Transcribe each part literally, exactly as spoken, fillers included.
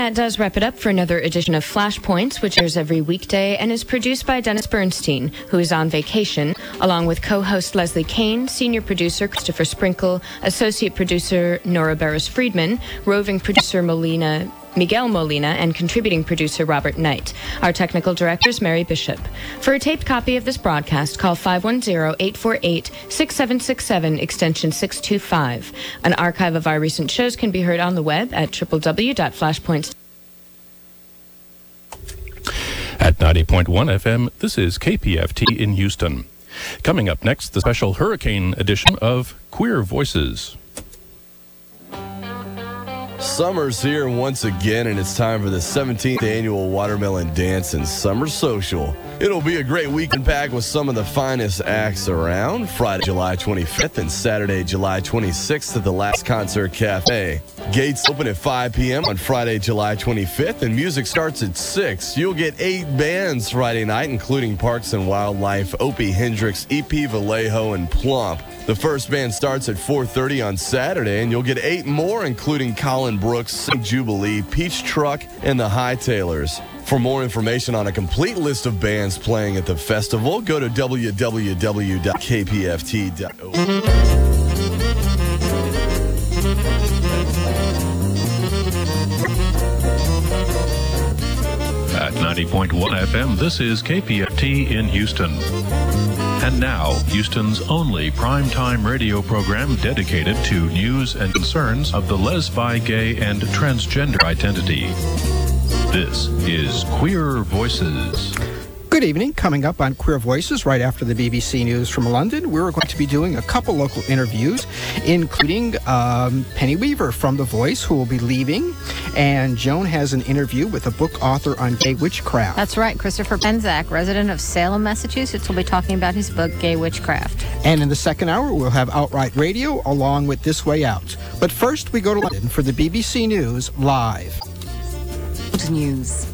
that does wrap it up for another edition of Flashpoints, which airs every weekday and is produced by Dennis Bernstein, who is on vacation, along with co-host Leslie Kane, senior producer Christopher Sprinkle, associate producer Nora Barris-Friedman, roving producer Molina Miguel Molina, and contributing producer Robert Knight. Our technical director is Mary Bishop. For a taped copy of this broadcast, call five one zero, eight four eight, six seven six seven, extension six two five. An archive of our recent shows can be heard on the web at w w w dot flashpoints. At ninety point one F M, this is K P F T in Houston. Coming up next, the special hurricane edition of Queer Voices. Summer's here once again, and it's time for the seventeenth annual Watermelon Dance and Summer Social. It'll be a great weekend packed with some of the finest acts around. Friday, July twenty-fifth and Saturday, July twenty-sixth at the Last Concert Cafe. Gates open at five p.m. on Friday, July twenty-fifth, and music starts at six. You'll get eight bands Friday night, including Parks and Wildlife, Opie Hendrix, E P Vallejo, and Plump. The first band starts at four thirty on Saturday, and you'll get eight more, including Colin Brooks, Saint Jubilee, Peach Truck, and the Hightailers. For more information on a complete list of bands playing at the festival, go to w w w dot k p f t dot org. At ninety point one F M, this is K P F T in Houston. And now, Houston's only primetime radio program dedicated to news and concerns of the les, bi, gay, and transgender identity. This is Queer Voices. Good evening. Coming up on Queer Voices right after the B B C News from London, we're going to be doing a couple local interviews, including um, Penny Weaver from The Voice, who will be leaving, and Joan has an interview with a book author on gay witchcraft. That's right. Christopher Penzak, resident of Salem, Massachusetts, will be talking about his book, Gay Witchcraft. And in the second hour, we'll have Outright Radio along with This Way Out. But first, we go to London for the B B C News Live. News.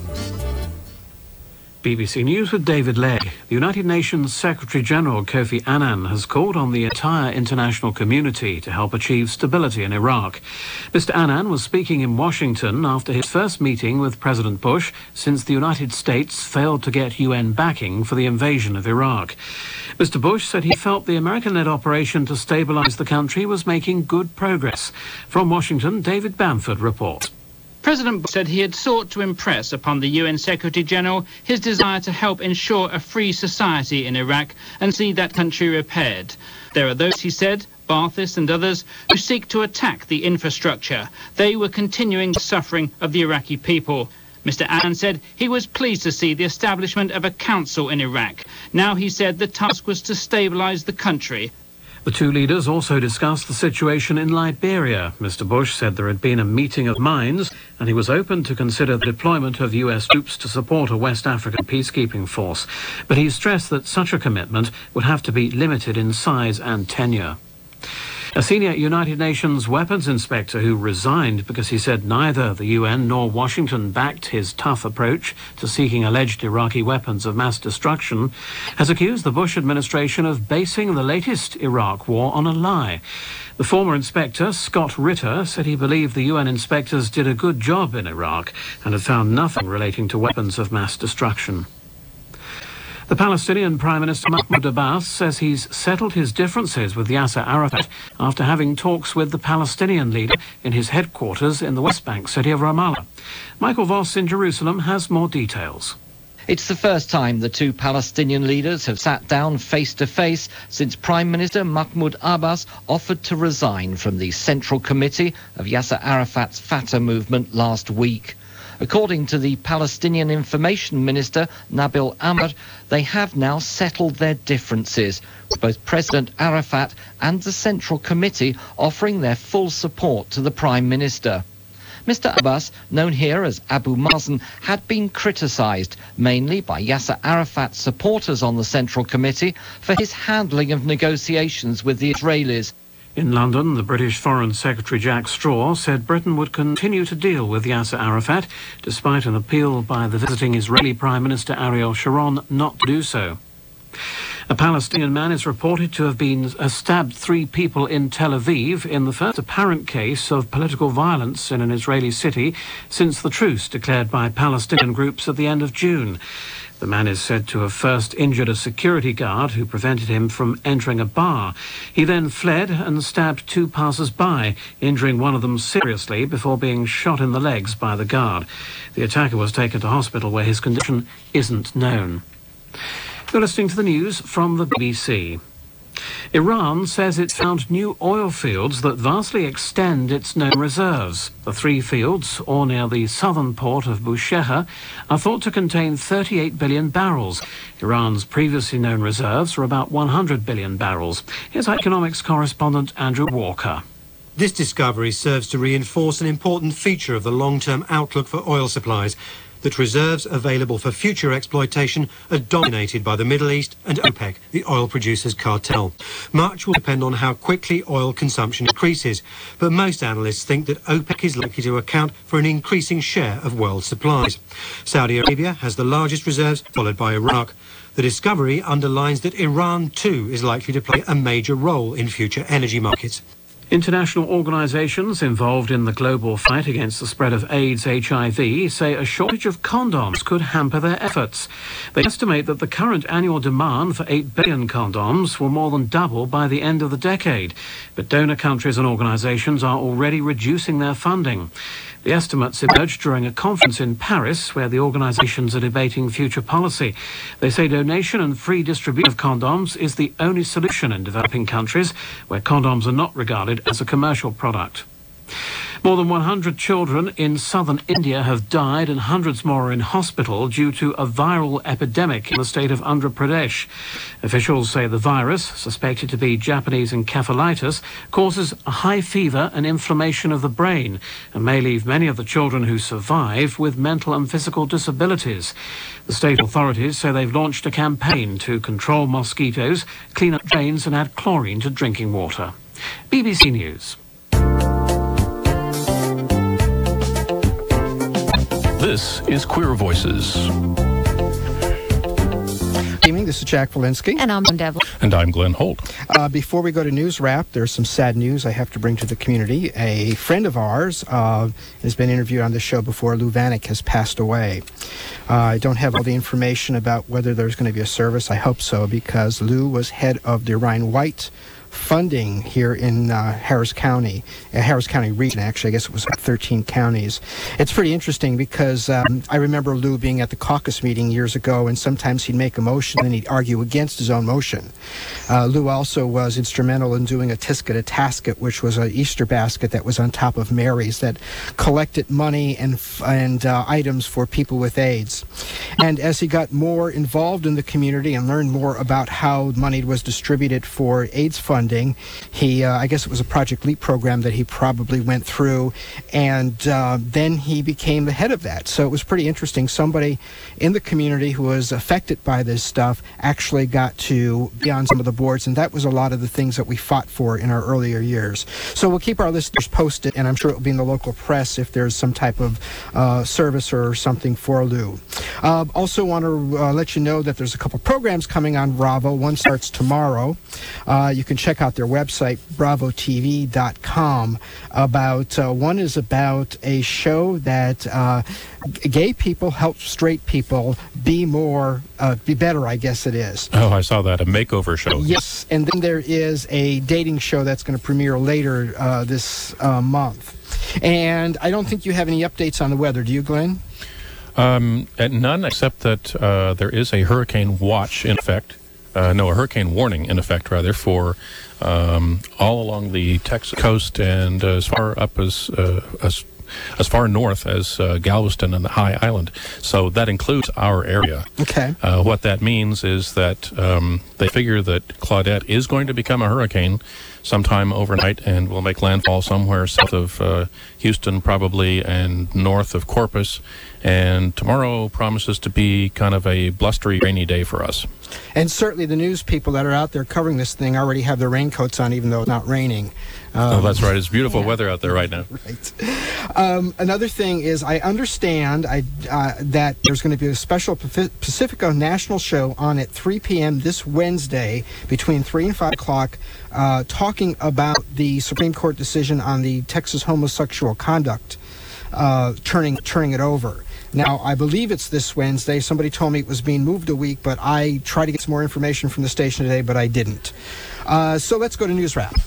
B B C News with David Legg. The United Nations Secretary-General Kofi Annan has called on the entire international community to help achieve stability in Iraq. Mister Annan was speaking in Washington after his first meeting with President Bush since the United States failed to get U N backing for the invasion of Iraq. Mister Bush said he felt the American-led operation to stabilize the country was making good progress. From Washington, David Bamford reports. President Bush said he had sought to impress upon the U N Secretary-General his desire to help ensure a free society in Iraq and see that country repaired. There are those, he said, Baathists and others, who seek to attack the infrastructure. They were continuing the suffering of the Iraqi people. Mister Annan said he was pleased to see the establishment of a council in Iraq. Now, he said, the task was to stabilize the country. The two leaders also discussed the situation in Liberia. Mister Bush said there had been a meeting of minds and he was open to consider the deployment of U S troops to support a West African peacekeeping force. But he stressed that such a commitment would have to be limited in size and tenure. A senior United Nations weapons inspector who resigned because he said neither the U N nor Washington backed his tough approach to seeking alleged Iraqi weapons of mass destruction has accused the Bush administration of basing the latest Iraq war on a lie. The former inspector, Scott Ritter, said he believed the U N inspectors did a good job in Iraq and had found nothing relating to weapons of mass destruction. The Palestinian Prime Minister Mahmoud Abbas says he's settled his differences with Yasser Arafat after having talks with the Palestinian leader in his headquarters in the West Bank city of Ramallah. Michael Voss in Jerusalem has more details. It's the first time the two Palestinian leaders have sat down face-to-face since Prime Minister Mahmoud Abbas offered to resign from the Central Committee of Yasser Arafat's Fatah movement last week. According to the Palestinian Information Minister, Nabil Ahmad, they have now settled their differences, with both President Arafat and the Central Committee offering their full support to the Prime Minister. Mister Abbas, known here as Abu Mazen, had been criticised, mainly by Yasser Arafat's supporters on the Central Committee, for his handling of negotiations with the Israelis. In London, the British Foreign Secretary Jack Straw said Britain would continue to deal with Yasser Arafat, despite an appeal by the visiting Israeli Prime Minister Ariel Sharon not to do so. A Palestinian man is reported to have been uh, stabbed three people in Tel Aviv in the first apparent case of political violence in an Israeli city since the truce declared by Palestinian groups at the end of June. The man is said to have first injured a security guard who prevented him from entering a bar. He then fled and stabbed two passers-by, injuring one of them seriously before being shot in the legs by the guard. The attacker was taken to hospital where his condition isn't known. You're listening to the news from the B B C. Iran says it's found new oil fields that vastly extend its known reserves. The three fields, all near the southern port of Bushehr, are thought to contain thirty-eight billion barrels. Iran's previously known reserves are about one hundred billion barrels. Here's economics correspondent Andrew Walker. This discovery serves to reinforce an important feature of the long-term outlook for oil supplies, that reserves available for future exploitation are dominated by the Middle East and OPEC, the oil producers' cartel. Much will depend on how quickly oil consumption increases, but most analysts think that OPEC is likely to account for an increasing share of world supplies. Saudi Arabia has the largest reserves, followed by Iraq. The discovery underlines that Iran, too, is likely to play a major role in future energy markets. International organisations involved in the global fight against the spread of AIDS H I V say a shortage of condoms could hamper their efforts. They estimate that the current annual demand for eight billion condoms will more than double by the end of the decade. But donor countries and organisations are already reducing their funding. The estimates emerged during a conference in Paris where the organisations are debating future policy. They say donation and free distribution of condoms is the only solution in developing countries where condoms are not regarded as a commercial product. More than one hundred children in southern India have died and hundreds more are in hospital due to a viral epidemic in the state of Andhra Pradesh. Officials say the virus, suspected to be Japanese encephalitis, causes a high fever and inflammation of the brain and may leave many of the children who survive with mental and physical disabilities. The state authorities say they've launched a campaign to control mosquitoes, clean up drains and add chlorine to drinking water. B B C News. This is Queer Voices. Good evening, this is Jack Valinsky. And I'm Devlin. And I'm Glenn Holt. Uh, before we go to News Wrap, there's some sad news I have to bring to the community. A friend of ours uh, has been interviewed on the show before. Lou Vanek has passed away. Uh, I don't have all the information about whether there's going to be a service. I hope so, because Lou was head of the Orion White funding here in uh, Harris County, uh, Harris County region, actually. I guess it was like thirteen counties. It's pretty interesting because um, I remember Lou being at the caucus meeting years ago, and sometimes he'd make a motion and he'd argue against his own motion. Uh, Lou also was instrumental in doing a Tisket a Tasket, which was an Easter basket that was on top of Mary's that collected money and, and uh, items for people with AIDS. And as he got more involved in the community and learned more about how money was distributed for AIDS funding, Funding. He, uh, I guess it was a Project LEAP program that he probably went through, and uh, then he became the head of that. So it was pretty interesting. Somebody in the community who was affected by this stuff actually got to be on some of the boards, and that was a lot of the things that we fought for in our earlier years. So we'll keep our listeners posted, and I'm sure it will be in the local press if there's some type of uh, service or something for Lou. Uh, also want to uh, let you know that there's a couple programs coming on Bravo. One starts tomorrow. Uh, you can check Check out their website, bravo t v dot com. About uh, one is about a show that uh, gay people help straight people be more, uh, be better, I guess it is. Oh, I saw that, a makeover show. Yes, and then there is a dating show that's going to premiere later uh, this uh, month. And I don't think you have any updates on the weather, do you, Glenn? Um, none, except that uh, there is a hurricane watch in effect. Uh, no, a hurricane warning, in effect, rather, for um, all along the Texas coast and uh, as far up as uh, as as far north as uh, Galveston and the High Island. So that includes our area. Okay. Uh, what that means is that um, they figure that Claudette is going to become a hurricane sometime overnight and will make landfall somewhere south of uh, Houston, probably, and north of Corpus, And tomorrow promises to be kind of a blustery, rainy day for us. And certainly the news people that are out there covering this thing already have their raincoats on, even though it's not raining. Um, oh, that's right. It's beautiful yeah. weather out there right now. Right. Um, another thing is I understand I, uh, that there's going to be a special Pacifico National show on at three p.m. this Wednesday between three and five o'clock uh, talking about the Supreme Court decision on the Texas homosexual conduct, uh, turning turning it over. Now, I believe it's this Wednesday. Somebody told me it was being moved a week, but I tried to get some more information from the station today, but I didn't. Uh, so let's go to News Wrap.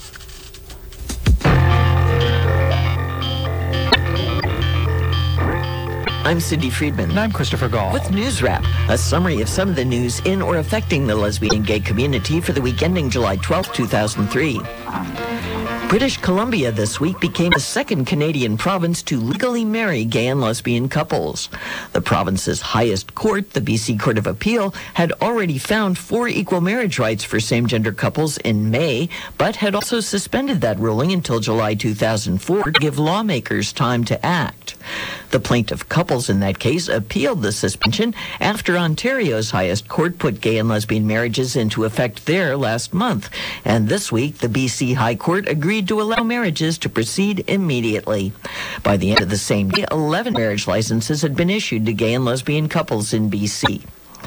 I'm Cindy Friedman. And I'm Christopher Gall. With News Wrap, a summary of some of the news in or affecting the lesbian and gay community for the week ending July twelfth, two thousand three. British Columbia this week became the second Canadian province to legally marry gay and lesbian couples. The province's highest court, the B C Court of Appeal, had already found four equal marriage rights for same-gender couples in May, but had also suspended that ruling until July two thousand four to give lawmakers time to act. The plaintiff couples in that case appealed the suspension after Ontario's highest court put gay and lesbian marriages into effect there last month. And this week, the B C High Court agreed to allow marriages to proceed immediately. By the end of the same day, eleven marriage licenses had been issued to gay and lesbian couples in B C.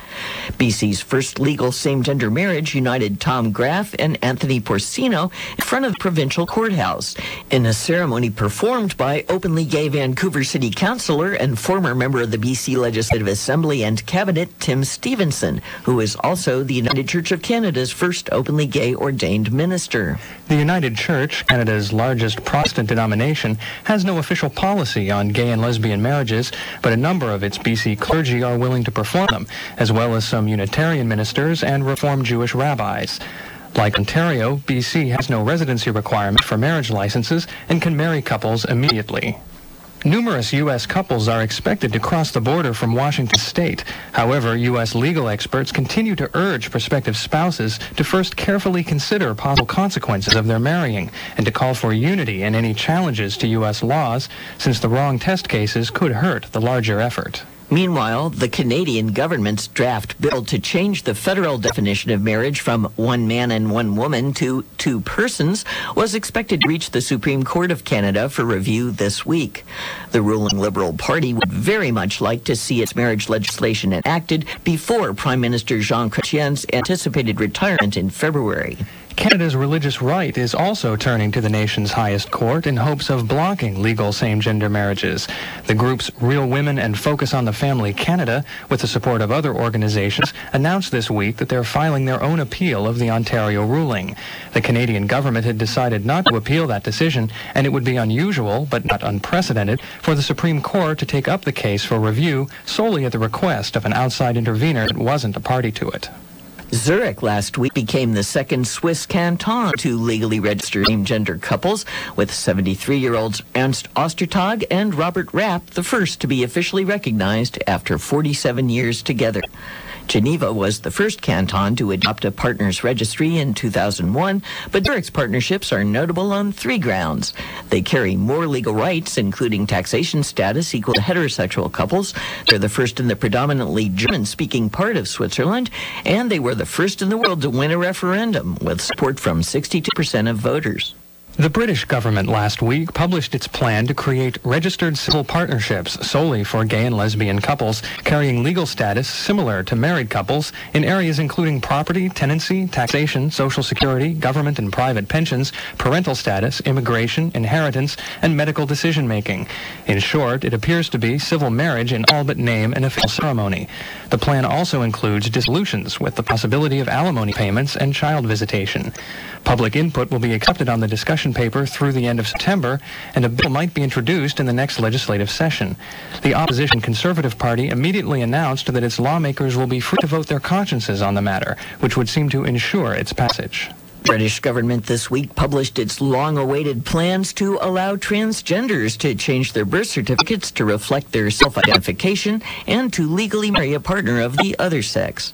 B C's first legal same-gender marriage united Tom Graff and Anthony Porcino in front of the provincial courthouse in a ceremony performed by openly gay Vancouver City Councillor and former member of the B C Legislative Assembly and Cabinet, Tim Stevenson, who is also the United Church of Canada's first openly gay ordained minister. The United Church, Canada's largest Protestant denomination, has no official policy on gay and lesbian marriages, but a number of its B C clergy are willing to perform them, as well as some Unitarian ministers and Reformed Jewish rabbis. Like Ontario, B C has no residency requirement for marriage licenses and can marry couples immediately. Numerous U S couples are expected to cross the border from Washington state. However, U S legal experts continue to urge prospective spouses to first carefully consider possible consequences of their marrying and to call for unity in any challenges to U S laws, since the wrong test cases could hurt the larger effort. Meanwhile, the Canadian government's draft bill to change the federal definition of marriage from one man and one woman to two persons was expected to reach the Supreme Court of Canada for review this week. The ruling Liberal Party would very much like to see its marriage legislation enacted before Prime Minister Jean Chrétien's anticipated retirement in February. Canada's religious right is also turning to the nation's highest court in hopes of blocking legal same-gender marriages. The groups Real Women and Focus on the Family Canada, with the support of other organizations, announced this week that they're filing their own appeal of the Ontario ruling. The Canadian government had decided not to appeal that decision, and it would be unusual, but not unprecedented, for the Supreme Court to take up the case for review solely at the request of an outside intervener that wasn't a party to it. Zurich last week became the second Swiss canton to legally register same-gender couples, with seventy-three-year-olds Ernst Ostertag and Robert Rapp the first to be officially recognized after forty-seven years together. Geneva was the first canton to adopt a partners registry in two thousand one, but Zurich's partnerships are notable on three grounds. They carry more legal rights, including taxation status equal to heterosexual couples. They're the first in the predominantly German-speaking part of Switzerland, and they were the first in the world to win a referendum with support from sixty-two percent of voters. The British government last week published its plan to create registered civil partnerships solely for gay and lesbian couples, carrying legal status similar to married couples in areas including property, tenancy, taxation, social security, government and private pensions, parental status, immigration, inheritance, and medical decision-making. In short, it appears to be civil marriage in all but name and official ceremony. The plan also includes dissolutions with the possibility of alimony payments and child visitation. Public input will be accepted on the discussion paper through the end of September, and a bill might be introduced in the next legislative session. The opposition Conservative Party immediately announced that its lawmakers will be free to vote their consciences on the matter, which would seem to ensure its passage. British government this week published its long-awaited plans to allow transgenders to change their birth certificates to reflect their self-identification and to legally marry a partner of the other sex.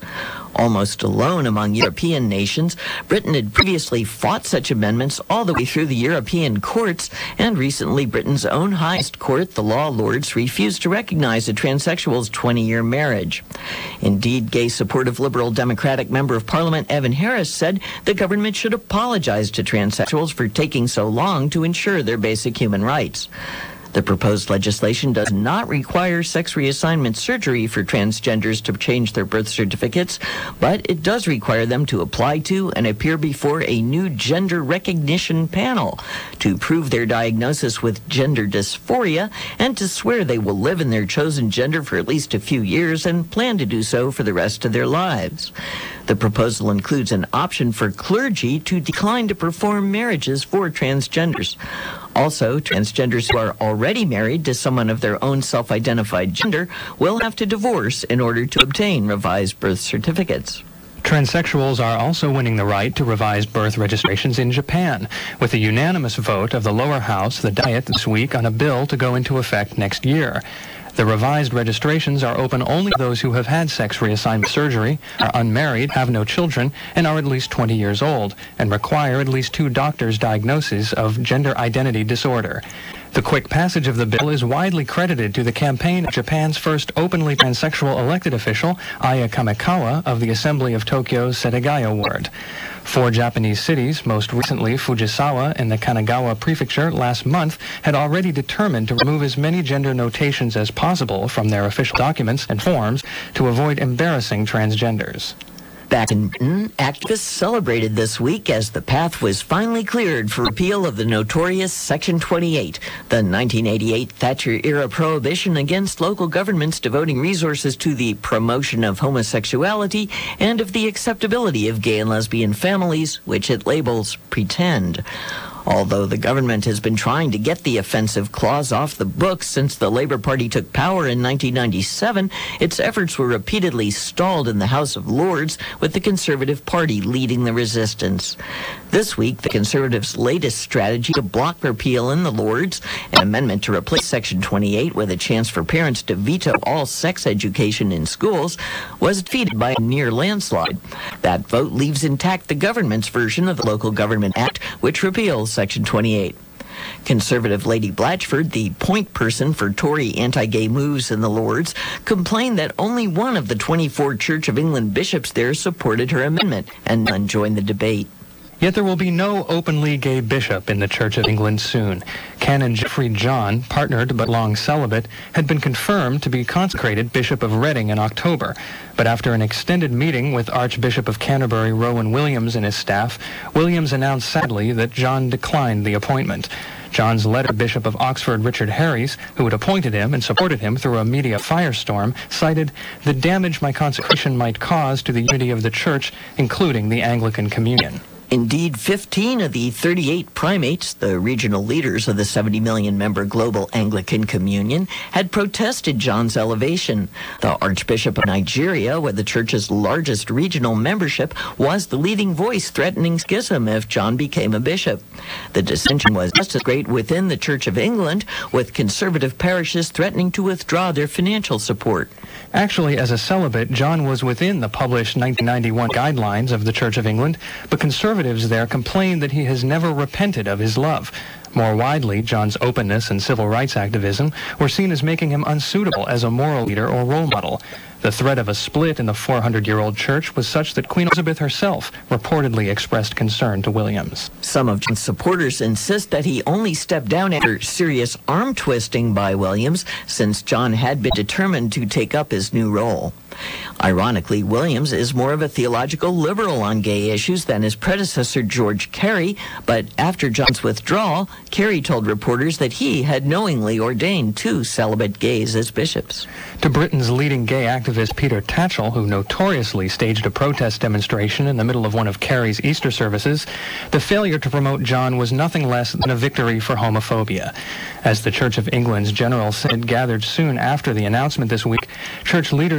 Almost alone among European nations, Britain had previously fought such amendments all the way through the European courts, and recently Britain's own highest court, the Law Lords, refused to recognize a transsexual's twenty-year marriage. Indeed, gay-supportive Liberal Democratic Member of Parliament Evan Harris said the government should apologize to transsexuals for taking so long to ensure their basic human rights. The proposed legislation does not require sex reassignment surgery for transgenders to change their birth certificates, but it does require them to apply to and appear before a new gender recognition panel to prove their diagnosis with gender dysphoria and to swear they will live in their chosen gender for at least a few years and plan to do so for the rest of their lives. The proposal includes an option for clergy to decline to perform marriages for transgenders. Also, transgenders who are already married to someone of their own self-identified gender will have to divorce in order to obtain revised birth certificates. Transsexuals are also winning the right to revised birth registrations in Japan, with a unanimous vote of the lower house, the Diet, this week on a bill to go into effect next year. The revised registrations are open only to those who have had sex reassignment surgery, are unmarried, have no children, and are at least twenty years old, and require at least two doctors' diagnoses of gender identity disorder. The quick passage of the bill is widely credited to the campaign of Japan's first openly transsexual elected official, Aya Kamikawa, of the Assembly of Tokyo's Setagaya ward. Four Japanese cities, most recently Fujisawa in the Kanagawa prefecture last month, had already determined to remove as many gender notations as possible from their official documents and forms to avoid embarrassing transgenders. Back in Britain, activists celebrated this week as the path was finally cleared for repeal of the notorious Section twenty-eight, the nineteen eighty-eight Thatcher-era prohibition against local governments devoting resources to the promotion of homosexuality and of the acceptability of gay and lesbian families, which it labels pretend. Although the government has been trying to get the offensive clause off the books since the Labour Party took power in nineteen ninety-seven, its efforts were repeatedly stalled in the House of Lords, with the Conservative Party leading the resistance. This week, the Conservatives' latest strategy to block repeal in the Lords, an amendment to replace Section twenty-eight with a chance for parents to veto all sex education in schools, was defeated by a near landslide. That vote leaves intact the government's version of the Local Government Act, which repeals Section twenty-eight. Conservative Lady Blatchford, the point person for Tory anti-gay moves in the Lords, complained that only one of the twenty-four Church of England bishops there supported her amendment, and none joined the debate. Yet there will be no openly gay bishop in the Church of England soon. Canon Geoffrey John, partnered but long celibate, had been confirmed to be consecrated Bishop of Reading in October. But after an extended meeting with Archbishop of Canterbury Rowan Williams and his staff, Williams announced sadly that John declined the appointment. John's letter, Bishop of Oxford Richard Harries, who had appointed him and supported him through a media firestorm, cited the damage my consecration might cause to the unity of the Church, including the Anglican Communion. Indeed, fifteen of the thirty-eight primates, the regional leaders of the seventy million member global Anglican Communion, had protested John's elevation. The Archbishop of Nigeria, with the Church's largest regional membership, was the leading voice threatening schism if John became a bishop. The dissension was just as great within the Church of England, with conservative parishes threatening to withdraw their financial support. Actually, as a celibate, John was within the published nineteen ninety-one guidelines of the Church of England, but conservatives there complained that he has never repented of his love. More widely, John's openness and civil rights activism were seen as making him unsuitable as a moral leader or role model. The threat of a split in the four hundred year old church was such that Queen Elizabeth herself reportedly expressed concern to Williams. Some of John's supporters insist that he only stepped down after serious arm twisting by Williams, since John had been determined to take up his new role. Ironically, Williams is more of a theological liberal on gay issues than his predecessor George Carey, but after John's withdrawal, Carey told reporters that he had knowingly ordained two celibate gays as bishops. To Britain's leading gay activist Peter Tatchell, who notoriously staged a protest demonstration in the middle of one of Carey's Easter services, the failure to promote John was nothing less than a victory for homophobia. As the Church of England's General Synod gathered soon after the announcement this week, church leaders agreed not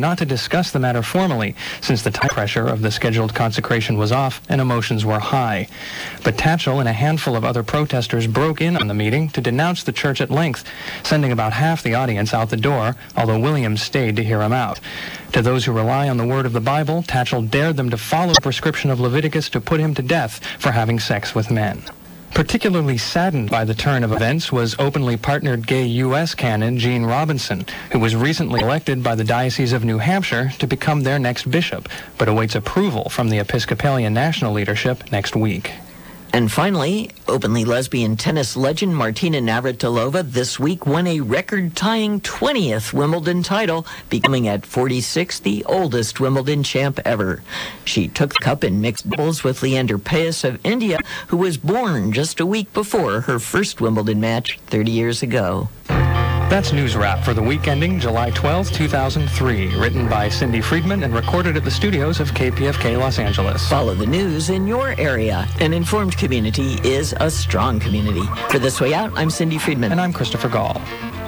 not to discuss the matter formally, since the time pressure of the scheduled consecration was off and emotions were high. But Tatchell and a handful of other protesters broke in on the meeting to denounce the church at length, sending about half the audience out the door, although Williams stayed to hear him out. To those who rely on the word of the Bible, Tatchell dared them to follow the prescription of Leviticus to put him to death for having sex with men. Particularly saddened by the turn of events was openly partnered gay U S canon Gene Robinson, who was recently elected by the Diocese of New Hampshire to become their next bishop, but awaits approval from the Episcopalian national leadership next week. And finally, openly lesbian tennis legend Martina Navratilova this week won a record-tying twentieth Wimbledon title, becoming at forty-six the oldest Wimbledon champ ever. She took the cup in mixed doubles with Leander Paes of India, who was born just a week before her first Wimbledon match thirty years ago. That's News Wrap for the week ending July twelfth, two thousand three, written by Cindy Friedman and recorded at the studios of K P F K Los Angeles. Follow the news in your area. An informed community is a strong community. For This Way Out, I'm Cindy Friedman. And I'm Christopher Gall.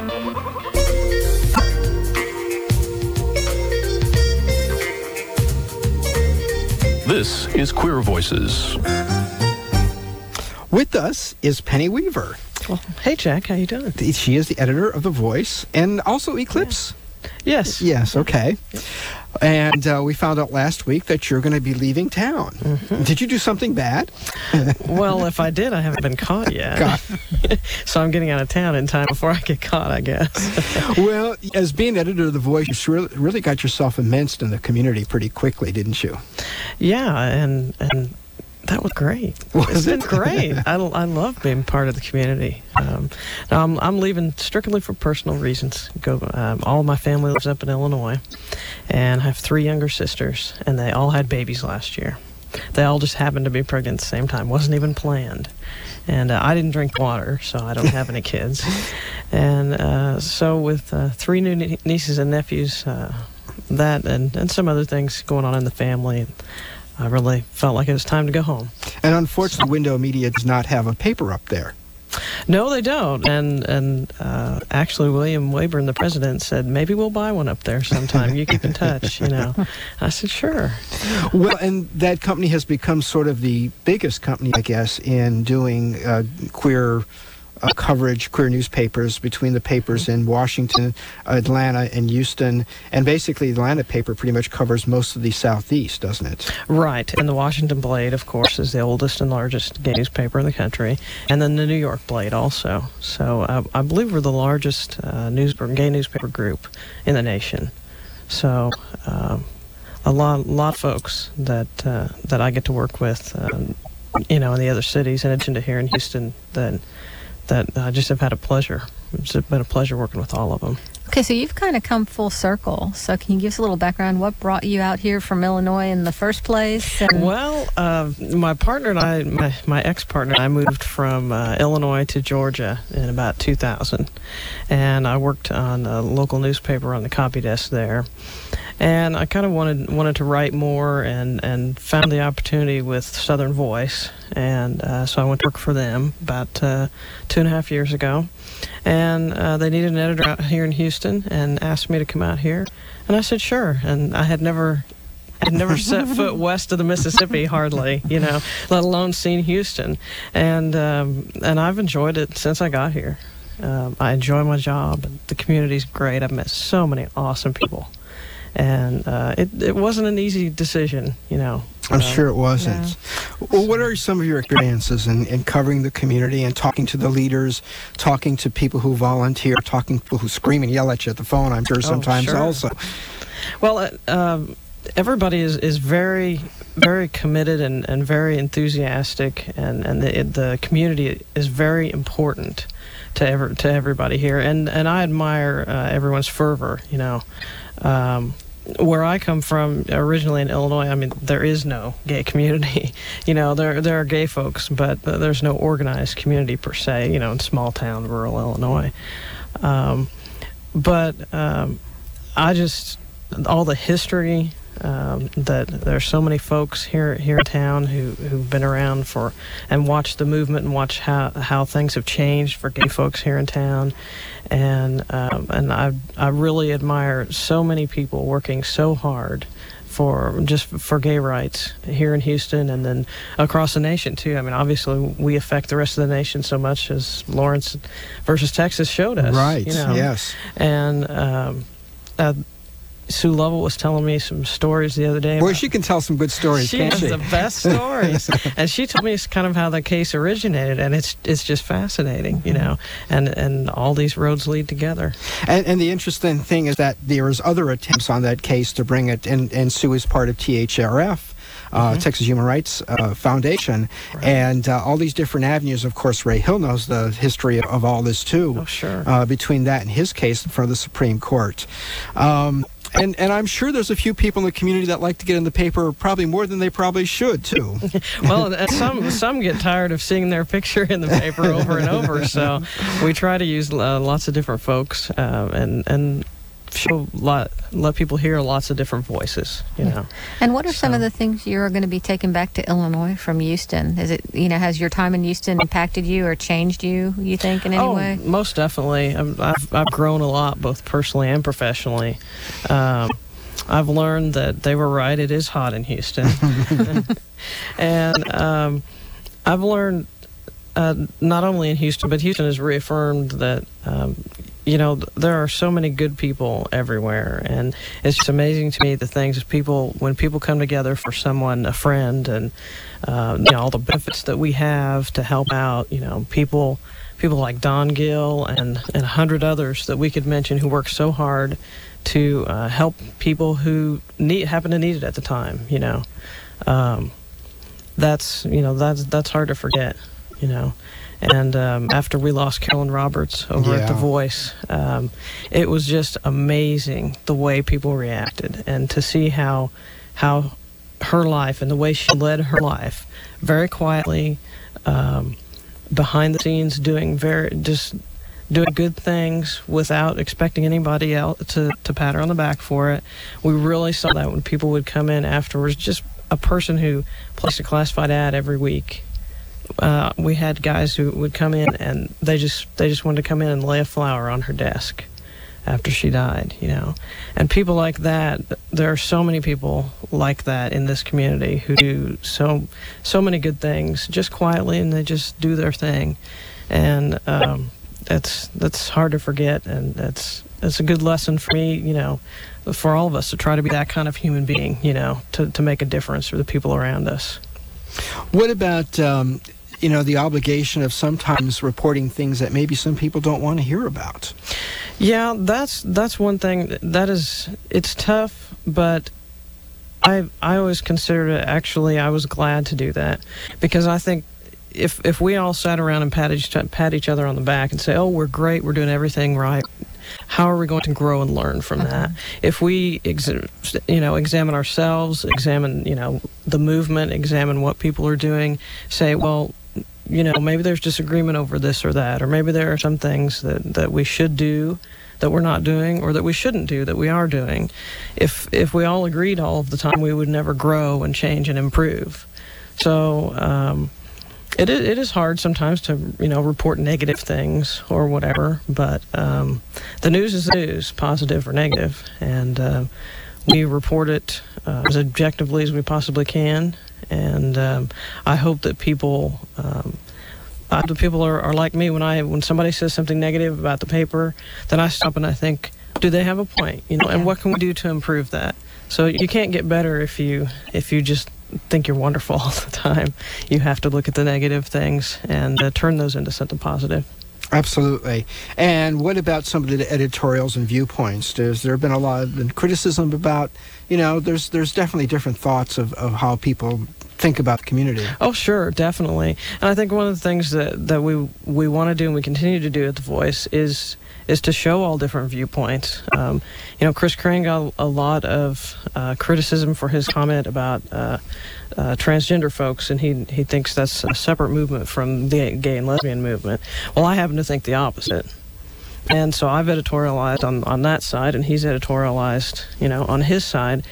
This is Queer Voices. With us is Penny Weaver. Well, hey, Jack. How you doing? She is the editor of The Voice and also Eclipse. Yes. Yes, okay. Yep. And uh, we found out last week that you're going to be leaving town. Mm-hmm. Did you do something bad? Well, if I did, I haven't been caught yet. So I'm getting out of town in time before I get caught, I guess. Well, as being editor of The Voice, you really got yourself immersed in the community pretty quickly, didn't you? Yeah, and... and that was great. Was it's been great. I, I love being part of the community. Um, now I'm, I'm leaving strictly for personal reasons. Go. Um, all my family lives up in Illinois, and I have three younger sisters, and they all had babies last year. They all just happened to be pregnant at the same time. Wasn't even planned. And uh, I didn't drink water, so I don't have any kids. And uh, so with uh, three new nie- nieces and nephews, uh, that and, and some other things going on in the family, I really felt like it was time to go home. And unfortunately, Window Media does not have a paper up there. No, they don't. And and uh, actually, William Wayburn, the president, said, maybe we'll buy one up there sometime. You keep in touch, you know. I said, sure. Well, and that company has become sort of the biggest company, I guess, in doing uh, queer Uh, coverage, queer newspapers between the papers in Washington, Atlanta, and Houston. And basically, the Atlanta paper pretty much covers most of the Southeast, doesn't it? Right. And the Washington Blade, of course, is the oldest and largest gay newspaper in the country. And then the New York Blade also. So uh, I believe we're the largest uh, news, gay newspaper group in the nation. So um, a lot, lot of folks that uh, that I get to work with, um, you know, in the other cities, in addition to here in Houston, that that I just have had a pleasure. It's been a pleasure working with all of them. Okay, so you've kind of come full circle. So can you give us a little background? What brought you out here from Illinois in the first place? And well, uh, my partner and I, my, my ex-partner and I moved from uh, Illinois to Georgia in about two thousand. And I worked on a local newspaper on the copy desk there. And I kind of wanted wanted to write more and, and found the opportunity with Southern Voice. And uh, so I went to work for them about uh, two and a half years ago. And uh, they needed an editor out here in Houston and asked me to come out here. And I said, sure. And I had never... I'd never set foot west of the Mississippi, hardly, you know, let alone seen Houston. And um, and I've enjoyed it since I got here. Um, I enjoy my job. The community's great. I've met so many awesome people. And uh, it, it wasn't an easy decision, you know. I'm uh, sure it wasn't. Yeah. Well, what are some of your experiences in, in covering the community and talking to the leaders, talking to people who volunteer, talking to people who scream and yell at you at the phone, I'm sure sometimes oh, sure. also? Well, uh, um, everybody is, is very, very committed and, and very enthusiastic, and, and the, the community is very important to ever, to everybody here. And, and I admire uh, everyone's fervor, you know. Um, where I come from, originally in Illinois, I mean, there is no gay community. You know, there there are gay folks, but there's no organized community per se, you know, in small town, rural Illinois. Um, but um, I just, all the history um, that there's so many folks here here in town who who've been around for and watched the movement and watched how how things have changed for gay folks here in town, and um, and I I really admire so many people working so hard for just for gay rights here in Houston and then across the nation too. I mean, obviously we affect the rest of the nation so much, as Lawrence versus Texas showed us. Right. You know? Yes. And um, uh, Sue Lovell was telling me some stories the other day. Boy, she can tell some good stories, she can't has she? the best stories. And she told me it's kind of how the case originated, and it's it's just fascinating, you know. And and all these roads lead together. And, and the interesting thing is that there is other attempts on that case to bring it, and, and Sue is part of T H R F. Uh, mm-hmm. Texas Human Rights uh, Foundation, right. and uh, all these different avenues. Of course, Ray Hill knows the history of, of all this too. Oh, sure. Uh, between that and his case in front of the Supreme Court. Um, And, and I'm sure there's a few people in the community that like to get in the paper probably more than they probably should, too. Well, and some some get tired of seeing their picture in the paper over and over, so we try to use uh, lots of different folks uh, and and show lot, let people hear lots of different voices, you know. And what are so. some of the things you're going to be taking back to Illinois from Houston? Is it, you know, has your time in Houston impacted you or changed you, you think, in any oh, way? Most definitely. I've, I've, I've grown a lot, both personally and professionally. Um, I've learned that they were right, it is hot in Houston. And um, I've learned, uh, not only in Houston, but Houston has reaffirmed that, um, you know, there are so many good people everywhere, and it's just amazing to me the things people, when people come together for someone, a friend, and uh, you know, all the benefits that we have to help out. You know, people, people like Don Gill and and a hundred others that we could mention who work so hard to uh, help people who need happen to need it at the time. You know, um, that's you know that's that's hard to forget. You know. And um, after we lost Carolyn Roberts over yeah. at The Voice, um, it was just amazing the way people reacted, and to see how how her life and the way she led her life, very quietly, um, behind the scenes, doing very just doing good things without expecting anybody else to to pat her on the back for it. We really saw that when people would come in afterwards. Just a person who placed a classified ad every week. Uh, we had guys who would come in and they just they just wanted to come in and lay a flower on her desk after she died, you know. And people like that, there are so many people like that in this community who do so so many good things just quietly, and they just do their thing. And um, that's that's hard to forget, and that's it's a good lesson for me, you know, for all of us to try to be that kind of human being, you know, to, to make a difference for the people around us. What about, um, you know, the obligation of sometimes reporting things that maybe some people don't want to hear about? Yeah, that's that's one thing. That is, it's tough, but I I always considered it, actually, I was glad to do that, because I think if if we all sat around and pat each, pat each other on the back and say, oh, we're great, we're doing everything right, how are we going to grow and learn from uh-huh. that? If we, ex- you know, examine ourselves, examine, you know, the movement, examine what people are doing, say, well, you know, maybe there's disagreement over this or that, or maybe there are some things that, that we should do that we're not doing, or that we shouldn't do that we are doing. If if we all agreed all of the time, we would never grow and change and improve. So um, it is, it is hard sometimes to, you know, report negative things or whatever, but um, the news is news, positive or negative, and uh, we report it uh, as objectively as we possibly can. And um, I hope that people, um, I hope that people are, are like me. When I when somebody says something negative about the paper, then I stop and I think, do they have a point? You know, and what can we do to improve that? So you can't get better if you if you just think you're wonderful all the time. You have to look at the negative things and uh, turn those into something positive. Absolutely. And what about some of the editorials and viewpoints? There's there been a lot of criticism about, you know, there's there's definitely different thoughts of, of how people think about the community. Oh, sure, definitely. And I think one of the things that, that we we want to do and we continue to do at The Voice is is to show all different viewpoints. Um, you know, Chris Crane got a lot of uh, criticism for his comment about uh, uh, transgender folks, and he he thinks that's a separate movement from the gay and lesbian movement. Well, I happen to think the opposite. And so I've editorialized on, on that side, and he's editorialized, you know, on his side.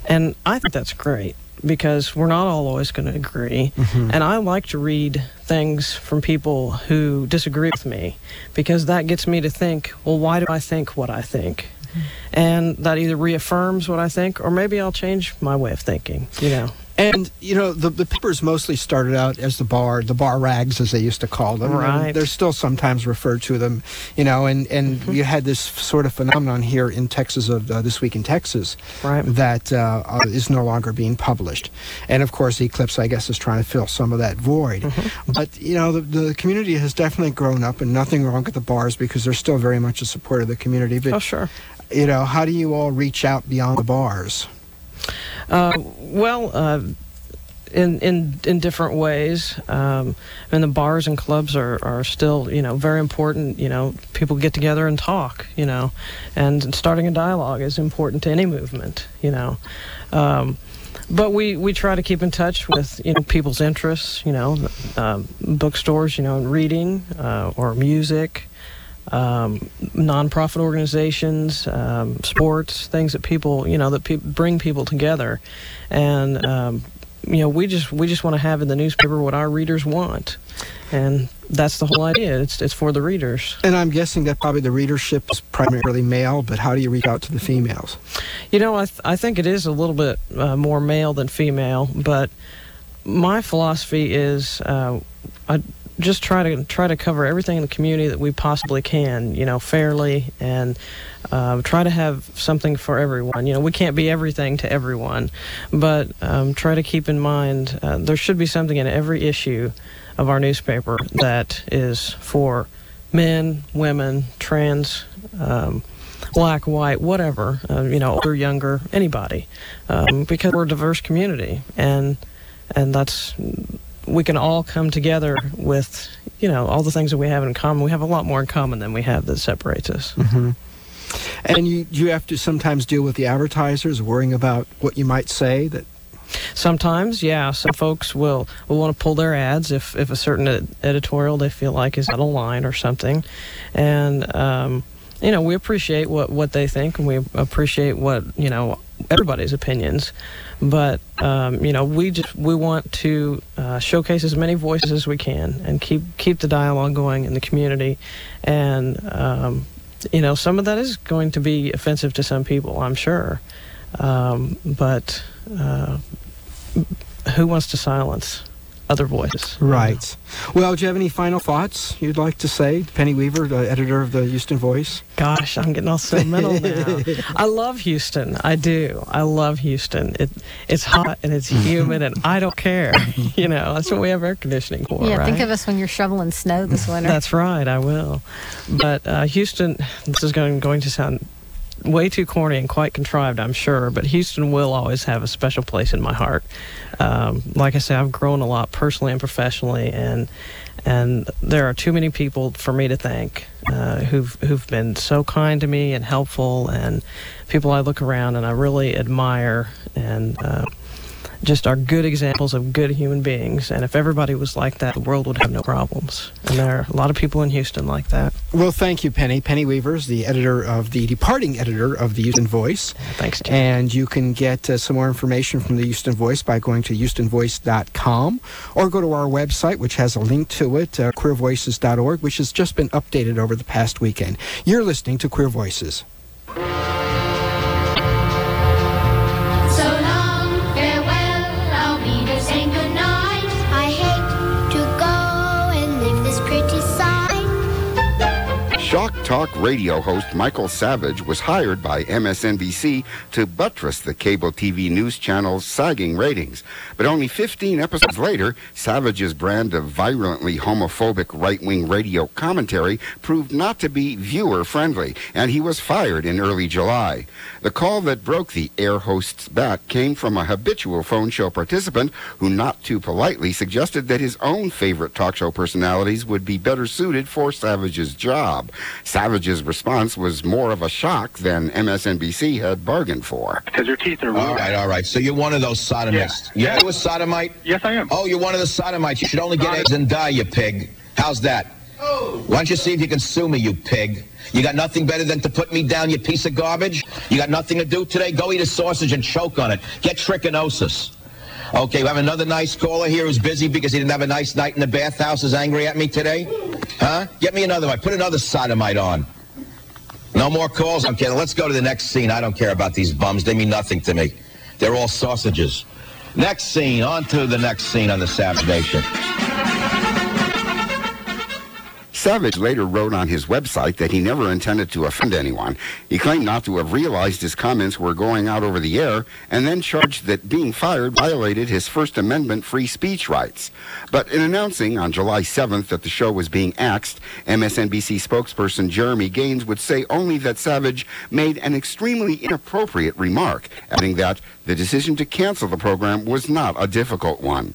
and I think that's great, because we're not all always going to agree. Mm-hmm. And I like to read things from people who disagree with me, because that gets me to think, well, why do I think what I think? Mm-hmm. And that either reaffirms what I think, or maybe I'll change my way of thinking, you know. And, you know, the, the papers mostly started out as the bar, the bar rags, as they used to call them. Right. And they're still sometimes referred to them, you know, and, and mm-hmm. you had this sort of phenomenon here in Texas, of uh, This Week in Texas, right. that uh, is no longer being published. And, of course, Eclipse, I guess, is trying to fill some of that void. Mm-hmm. But, you know, the, the community has definitely grown up, and nothing wrong with the bars, because they're still very much a support of the community. But, oh, sure. You know, how do you all reach out beyond the bars? Uh, well, uh, in in in different ways. Um, and the bars and clubs are, are still, you know, very important. You know, people get together and talk, you know, and starting a dialogue is important to any movement, you know. Um, but we, we try to keep in touch with, you know, people's interests, you know, um, bookstores, you know, reading uh, or music. Um, nonprofit organizations, um, sports, things that people, you know, that pe- bring people together, and um, you know, we just we just want to have in the newspaper what our readers want, and that's the whole idea. It's it's for the readers. And I'm guessing that probably the readership is primarily male, but how do you reach out to the females? You know, I th- I think it is a little bit uh, more male than female, but my philosophy is uh, I. just try to try to cover everything in the community that we possibly can, you know, fairly, and uh, try to have something for everyone. You know, we can't be everything to everyone, but um, try to keep in mind uh, there should be something in every issue of our newspaper that is for men, women, trans, um, black, white, whatever, uh, you know, older, younger, anybody, um, because we're a diverse community, and and that's... we can all come together with, you know, all the things that we have in common. We have a lot more in common than we have that separates us. Mm-hmm. And you, you have to sometimes deal with the advertisers, worrying about what you might say. That sometimes, yeah, some folks will, will want to pull their ads if, if a certain ed- editorial they feel like is out of line or something. And, um, you know, we appreciate what, what they think, and we appreciate what, you know, everybody's opinions. But, um, you know, we just we want to uh, showcase as many voices as we can and keep keep the dialogue going in the community. And, um, you know, some of that is going to be offensive to some people, I'm sure. Um, but uh, who wants to silence other voices? Right. Well, do you have any final thoughts you'd like to say? Penny Weaver, the editor of the Houston Voice. Gosh, I'm getting all sentimental now. I love Houston. I do. I love Houston. It It's hot and it's humid, and I don't care. You know, that's what we have air conditioning for, yeah, right? Think of us when you're shoveling snow this winter. That's right, I will. But uh, Houston, this is going, going to sound way too corny and quite contrived, I'm sure, but Houston will always have a special place in my heart. Um, like I say, I've grown a lot personally and professionally, and and there are too many people for me to thank uh, who've who've been so kind to me and helpful, and people I look around and I really admire, and uh, just are good examples of good human beings. And if everybody was like that, the world would have no problems. And there are a lot of people in Houston like that. Well, thank you, Penny. Penny Weaver is the editor of the departing editor of the Houston Voice. Thanks, Jim. And you can get uh, some more information from the Houston Voice by going to houston voice dot com, or go to our website, which has a link to it, uh, queer voices dot org, which has just been updated over the past weekend. You're listening to Queer Voices. Shock Talk radio host Michael Savage was hired by M S N B C to buttress the cable T V news channel's sagging ratings. But only fifteen episodes later, Savage's brand of virulently homophobic right-wing radio commentary proved not to be viewer-friendly, and he was fired in early July. The call that broke the air host's back came from a habitual phone show participant who not too politely suggested that his own favorite talk show personalities would be better suited for Savage's job. Savage's response was more of a shock than M S N B C had bargained for. Because your teeth are rude. All right, all right. So you're one of those sodomites. Yeah. You're a sodomite? Yes, I am. Oh, you're one of the sodomites. You should only get Not eggs and die, you pig. How's that? Why don't you see if you can sue me, you pig? You got nothing better than to put me down, you piece of garbage? You got nothing to do today? Go eat a sausage and choke on it. Get trichinosis. Okay, we have another nice caller here who's busy because he didn't have a nice night in the bathhouse, is angry at me today? Huh? Get me another one. Put another sodomite on. No more calls? I'm kidding. Let's go to the next scene. I don't care about these bums. They mean nothing to me. They're all sausages. Next scene. On to the next scene on the Savage Nation. Savage later wrote on his website that he never intended to offend anyone. He claimed not to have realized his comments were going out over the air, and then charged that being fired violated his First Amendment free speech rights. But in announcing on July seventh that the show was being axed, M S N B C spokesperson Jeremy Gaines would say only that Savage made an extremely inappropriate remark, adding that the decision to cancel the program was not a difficult one.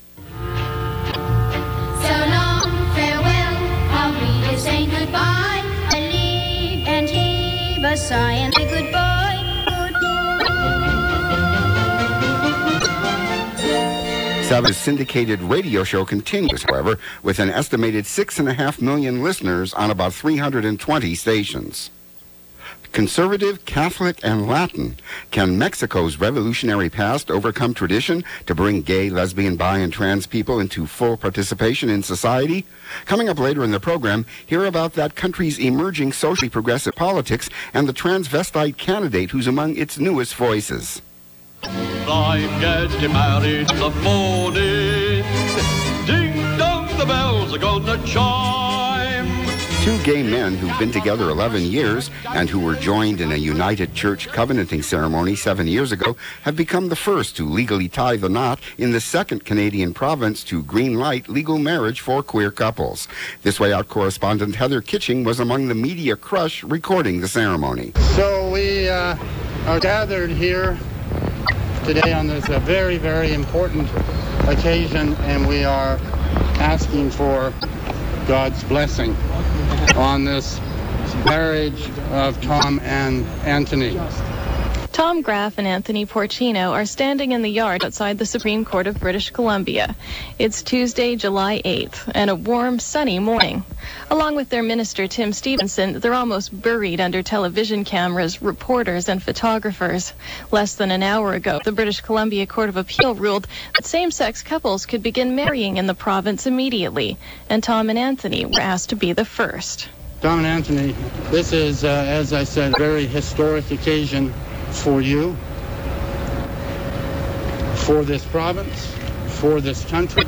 So long, farewell, I'll read it, saying goodbye. I leave and heave a sigh and say goodbye, goodbye. Savage's syndicated radio show continues, however, with an estimated six and a half million listeners on about three hundred twenty stations. Conservative, Catholic, and Latin. Can Mexico's revolutionary past overcome tradition to bring gay, lesbian, bi, and trans people into full participation in society? Coming up later in the program, hear about that country's emerging socially progressive politics and the transvestite candidate who's among its newest voices. I'm getting married in the morning. Ding dong, the bells are gonna chime. Two gay men who've been together eleven years and who were joined in a United Church covenanting ceremony seven years ago have become the first to legally tie the knot in the second Canadian province to green light legal marriage for queer couples. This Way Out correspondent Heather Kitching was among the media crush recording the ceremony. So we uh, are gathered here today on this uh, very, very important occasion, and we are asking for God's blessing on this marriage of Tom and Anthony. Tom Graff and Anthony Porcino are standing in the yard outside the Supreme Court of British Columbia. It's Tuesday, July eighth, and a warm, sunny morning. Along with their minister, Tim Stevenson, they're almost buried under television cameras, reporters, and photographers. Less than an hour ago, the British Columbia Court of Appeal ruled that same-sex couples could begin marrying in the province immediately, and Tom and Anthony were asked to be the first. Tom and Anthony, this is, uh, as I said, a very historic occasion for you, for this province, for this country,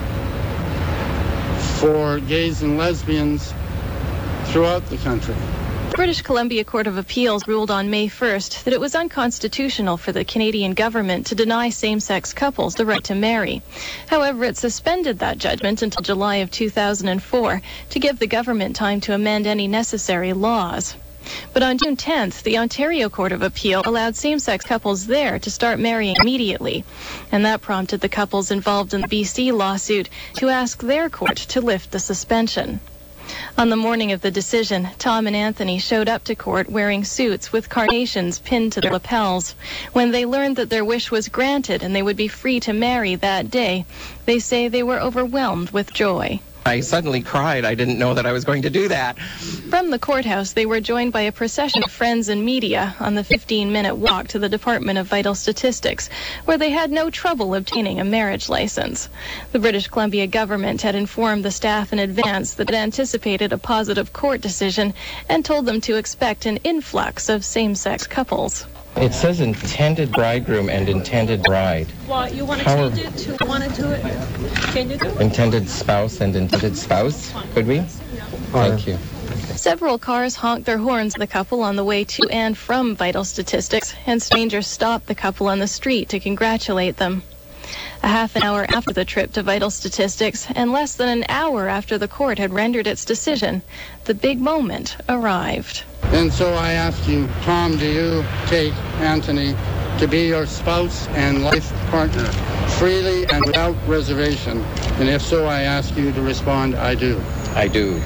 for gays and lesbians throughout the country. The British Columbia Court of Appeals ruled on May first that it was unconstitutional for the Canadian government to deny same-sex couples the right to marry. However, it suspended that judgment until July of two thousand four to give the government time to amend any necessary laws. But on June tenth, the Ontario Court of Appeal allowed same-sex couples there to start marrying immediately, and that prompted the couples involved in the B C lawsuit to ask their court to lift the suspension. On the morning of the decision, Tom and Anthony showed up to court wearing suits with carnations pinned to their lapels. When they learned that their wish was granted and they would be free to marry that day, they say they were overwhelmed with joy. I suddenly cried. I didn't know that I was going to do that. From the courthouse, they were joined by a procession of friends and media on the fifteen-minute walk to the Department of Vital Statistics, where they had no trouble obtaining a marriage license. The British Columbia government had informed the staff in advance that it anticipated a positive court decision and told them to expect an influx of same-sex couples. It says intended bridegroom and intended bride. Well, you want to How change it to want to do it? Can you do it? Intended spouse and intended spouse? Could we? Thank you. Several cars honked their horns at the couple on the way to and from Vital Statistics, and strangers stopped the couple on the street to congratulate them. A half an hour after the trip to Vital Statistics, and less than an hour after the court had rendered its decision, the big moment arrived. And so I ask you, Tom, do you take Anthony to be your spouse and life partner, freely and without reservation? And if so, I ask you to respond, I do. I do.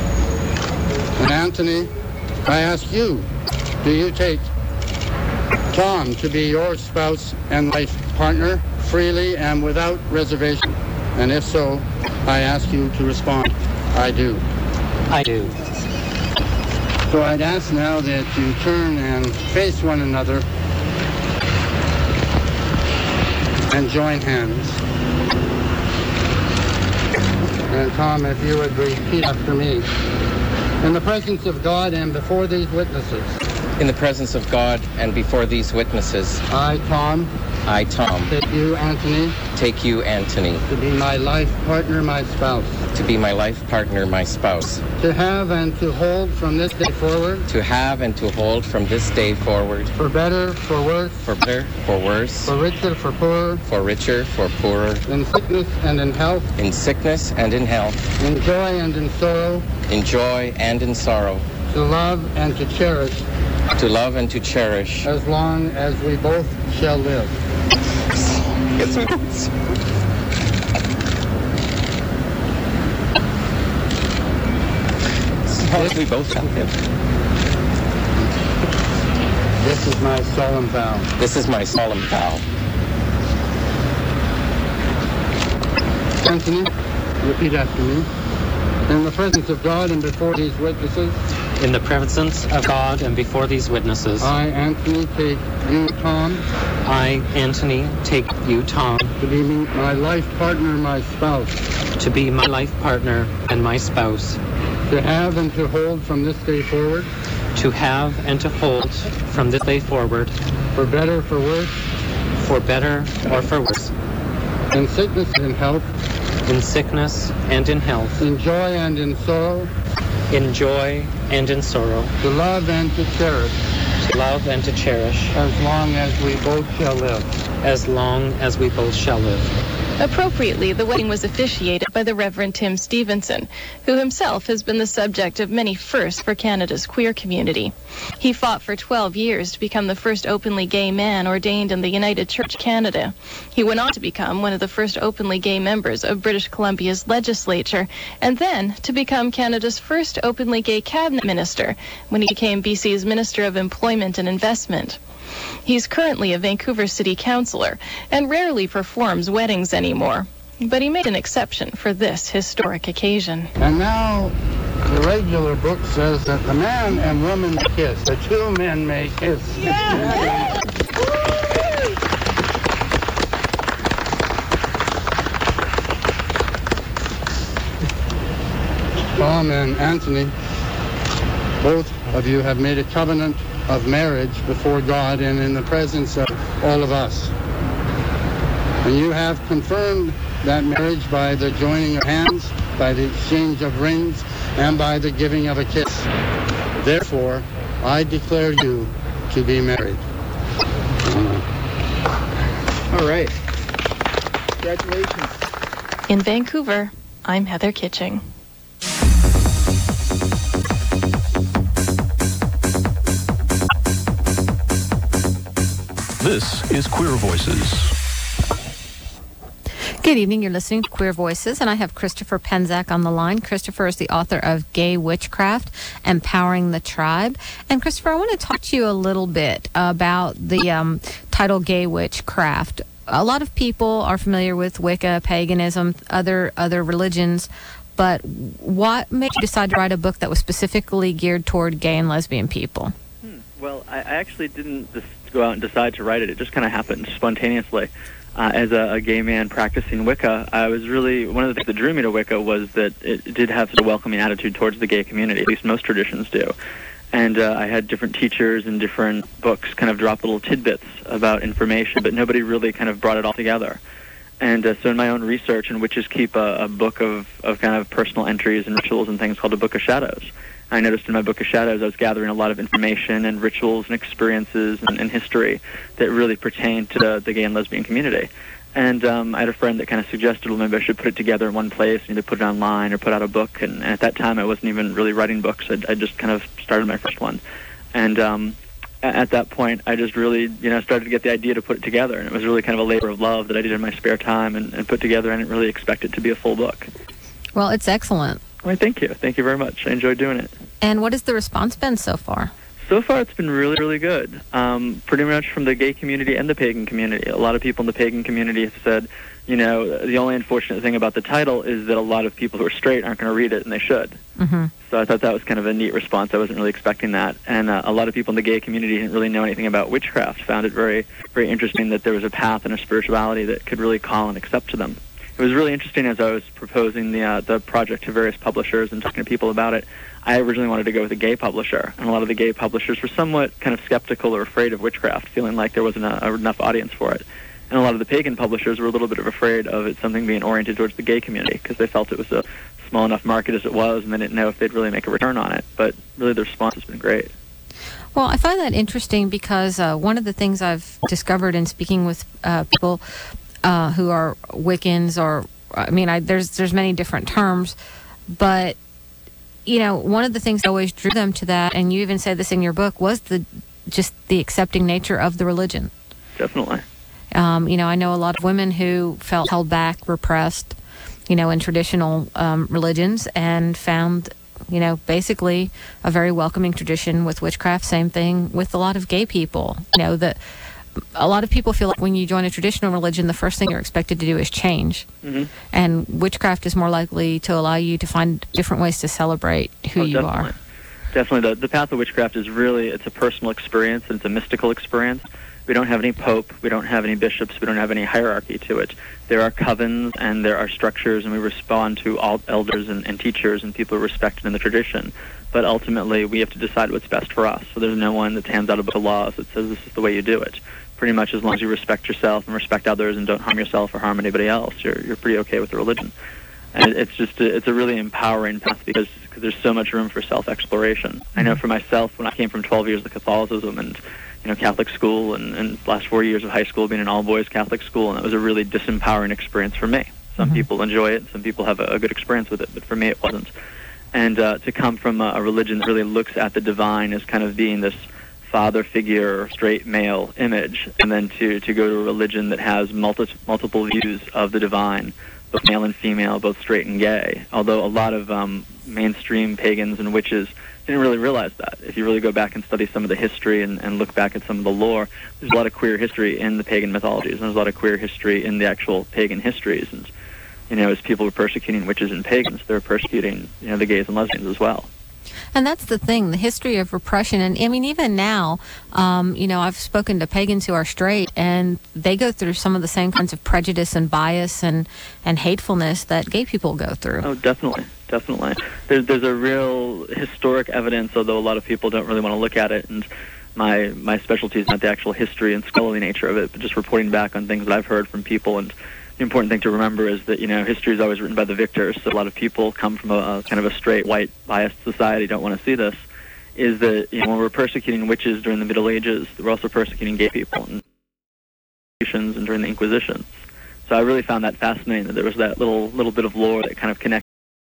And Anthony, I ask you, do you take Tom to be your spouse and life partner, freely and without reservation? And if so, I ask you to respond, I do. I do. So I'd ask now that you turn and face one another and join hands. And Tom, if you would repeat after me. In the presence of God and before these witnesses. In the presence of God and before these witnesses. I, Tom. I, Tom. Take you, Anthony. Take you, Anthony. To be my life partner, my spouse. To be my life partner, my spouse. To have and to hold from this day forward. To have and to hold from this day forward. For better, for worse. For better, for worse. For richer, for poorer. For richer, for poorer. In sickness and in health. In sickness and in health. In joy and in sorrow. In joy and in sorrow. To love and to cherish. To love and to cherish. As long as we both shall live. Yes, we As long as we both shall live. This is my solemn vow. This is my solemn vow. Anthony, repeat after me. In the presence of God and before these witnesses. In the presence of God and before these witnesses. I, Anthony, take you, Tom. I, Anthony, take you, Tom. To be my life partner, my spouse. To be my life partner and my spouse. To have and to hold from this day forward. To have and to hold from this day forward. For better, for worse. For better or for worse. In sickness and in health. In sickness and in health. In joy and in sorrow. In joy and in sorrow. To love and to cherish. To love and to cherish. As long as we both shall live. As long as we both shall live. Appropriately, the wedding was officiated by the Reverend Tim Stevenson, who himself has been the subject of many firsts for Canada's queer community. He fought for twelve years to become the first openly gay man ordained in the United Church Canada. He went on to become one of the first openly gay members of British Columbia's legislature, and then to become Canada's first openly gay cabinet minister when he became B C's Minister of Employment and Investment. He's currently a Vancouver City Councillor and rarely performs weddings anymore. But he made an exception for this historic occasion. And now, the regular book says that the man and woman kiss. The two men may kiss. Yeah. Tom and Anthony, both of you have made a covenant of marriage before God and in the presence of all of us. And you have confirmed that marriage by the joining of hands, by the exchange of rings, and by the giving of a kiss. Therefore, I declare you to be married. All right. Congratulations. In Vancouver, I'm Heather Kitching. This is Queer Voices. Good evening. You're listening to Queer Voices, and I have Christopher Penczak on the line. Christopher is the author of Gay Witchcraft, Empowering the Tribe. And Christopher, I want to talk to you a little bit about the um, title Gay Witchcraft. A lot of people are familiar with Wicca, paganism, other other religions, but what made you decide to write a book that was specifically geared toward gay and lesbian people? Hmm. Well, I, I actually didn't just go out and decide to write it. It just kind of happened spontaneously. Uh, as a, a gay man practicing Wicca, I was really, one of the things that drew me to Wicca was that it did have such a welcoming attitude towards the gay community, at least most traditions do. And uh, I had different teachers and different books kind of drop little tidbits about information, but nobody really kind of brought it all together. And uh, so in my own research, and witches keep a, a book of, of kind of personal entries and rituals and things called a Book of Shadows. I noticed in my Book of Shadows I was gathering a lot of information and rituals and experiences and, and history that really pertained to the, the gay and lesbian community. And um, I had a friend that kind of suggested, well, maybe I should put it together in one place, either put it online or put out a book. And, and at that time I wasn't even really writing books. I, I just kind of started my first one. And um, at that point I just really, you know, started to get the idea to put it together. And it was really kind of a labor of love that I did in my spare time and, and put together. I didn't really expect it to be a full book. Well, it's excellent. Well, thank you. Thank you very much. I enjoyed doing it. And what has the response been so far? So far, it's been really, really good. Um, pretty much from the gay community and the pagan community. A lot of people in the pagan community have said, you know, the only unfortunate thing about the title is that a lot of people who are straight aren't going to read it, and they should. Mm-hmm. So I thought that was kind of a neat response. I wasn't really expecting that. And uh, a lot of people in the gay community didn't really know anything about witchcraft, found it very, very interesting that there was a path and a spirituality that could really call and accept to them. It was really interesting as I was proposing the uh, the project to various publishers and talking to people about it. I originally wanted to go with a gay publisher, and a lot of the gay publishers were somewhat kind of skeptical or afraid of witchcraft, feeling like there wasn't a, a, enough audience for it. And a lot of the pagan publishers were a little bit of afraid of it something being oriented towards the gay community because they felt it was a small enough market as it was, and they didn't know if they'd really make a return on it. But really, the response has been great. Well, I find that interesting because uh, one of the things I've discovered in speaking with uh, people uh, who are Wiccans, or I mean, I, there's there's many different terms, but you know, one of the things that always drew them to that, and you even said this in your book, was the just the accepting nature of the religion. Definitely. Um, you know, I know a lot of women who felt held back, repressed, you know, in traditional um, religions, and found, you know, basically a very welcoming tradition with witchcraft. Same thing with a lot of gay people. You know, that a lot of people feel like when you join a traditional religion, the first thing you're expected to do is change. Mm-hmm. And witchcraft is more likely to allow you to find different ways to celebrate who oh, you definitely. are. Definitely. The, the path of witchcraft is really, it's a personal experience, and it's a mystical experience. We don't have any pope, we don't have any bishops, we don't have any hierarchy to it. There are covens and there are structures, and we respond to all elders and, and teachers and people respected in the tradition. But ultimately, we have to decide what's best for us. So there's no one that hands out a book of laws that says this is the way you do it. Pretty much as long as you respect yourself and respect others and don't harm yourself or harm anybody else, you're you're pretty okay with the religion. And it's just a, it's a really empowering path because cause there's so much room for self-exploration. I know for myself, when I came from twelve years of Catholicism and you know Catholic school and, and last four years of high school being an all-boys Catholic school, and that was a really disempowering experience for me. Some mm-hmm. people enjoy it, some people have a, a good experience with it, but for me it wasn't. And uh, to come from a, a religion that really looks at the divine as kind of being this father figure, straight male image, and then to, to go to a religion that has multi- multiple views of the divine, both male and female, both straight and gay. Although a lot of um, mainstream pagans and witches didn't really realize that. If you really go back and study some of the history and, and look back at some of the lore, there's a lot of queer history in the pagan mythologies, and there's a lot of queer history in the actual pagan histories. And you know, as people were persecuting witches and pagans, they were persecuting you know the gays and lesbians as well. And that's the thing, the history of repression. And I mean, even now, um, you know, I've spoken to pagans who are straight, and they go through some of the same kinds of prejudice and bias and, and hatefulness that gay people go through. Oh, definitely. Definitely. There's, there's a real historic evidence, although a lot of people don't really want to look at it. And my, my specialty is not the actual history and scholarly nature of it, but just reporting back on things that I've heard from people. And the important thing to remember is that, you know, history is always written by the victors. So a lot of people come from a, a kind of a straight, white, biased society, don't want to see this, is that, you know, when we're persecuting witches during the Middle Ages, we're also persecuting gay people and and during the Inquisition. So I really found that fascinating, that there was that little little bit of lore that kind of connected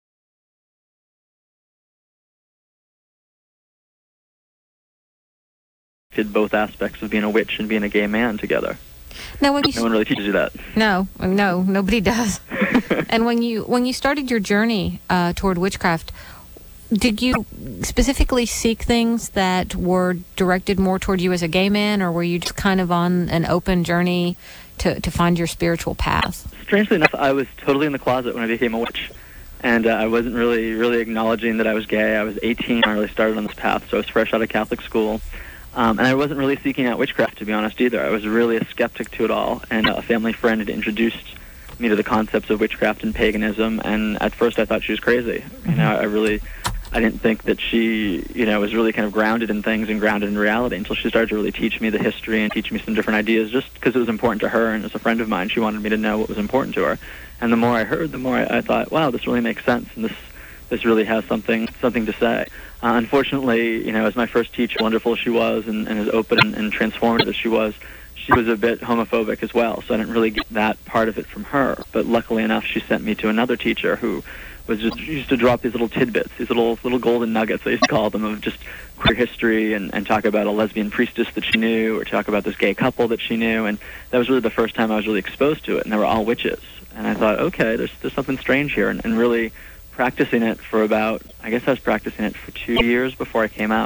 both aspects of being a witch and being a gay man together. Now, when you no one really teaches you that. No, no, nobody does. And when you when you started your journey uh, toward witchcraft, did you specifically seek things that were directed more toward you as a gay man, or were you just kind of on an open journey to, to find your spiritual path? Strangely enough, I was totally in the closet when I became a witch. And uh, I wasn't really, really acknowledging that I was gay. I was eighteen when I really started on this path, so I was fresh out of Catholic school. Um, and I wasn't really seeking out witchcraft, to be honest, either. I was really a skeptic to it all, and a family friend had introduced me to the concepts of witchcraft and paganism, and at first I thought she was crazy. Mm-hmm. You know, I really, I didn't think that she, you know, was really kind of grounded in things and grounded in reality until she started to really teach me the history and teach me some different ideas, just because it was important to her, and as a friend of mine, she wanted me to know what was important to her. And the more I heard, the more I, I thought, wow, this really makes sense, and this this really has something something to say. Uh, unfortunately, you know, as my first teacher, wonderful as she was and, and as open and, and transformative as she was, she was a bit homophobic as well, so I didn't really get that part of it from her. But luckily enough, she sent me to another teacher who was just used to drop these little tidbits, these little little golden nuggets, I used to call them, of just queer history and, and talk about a lesbian priestess that she knew, or talk about this gay couple that she knew, and that was really the first time I was really exposed to it, and they were all witches. And I thought, okay, there's there's something strange here, and, and really practicing it for about, I guess I was practicing it for two years before I came out.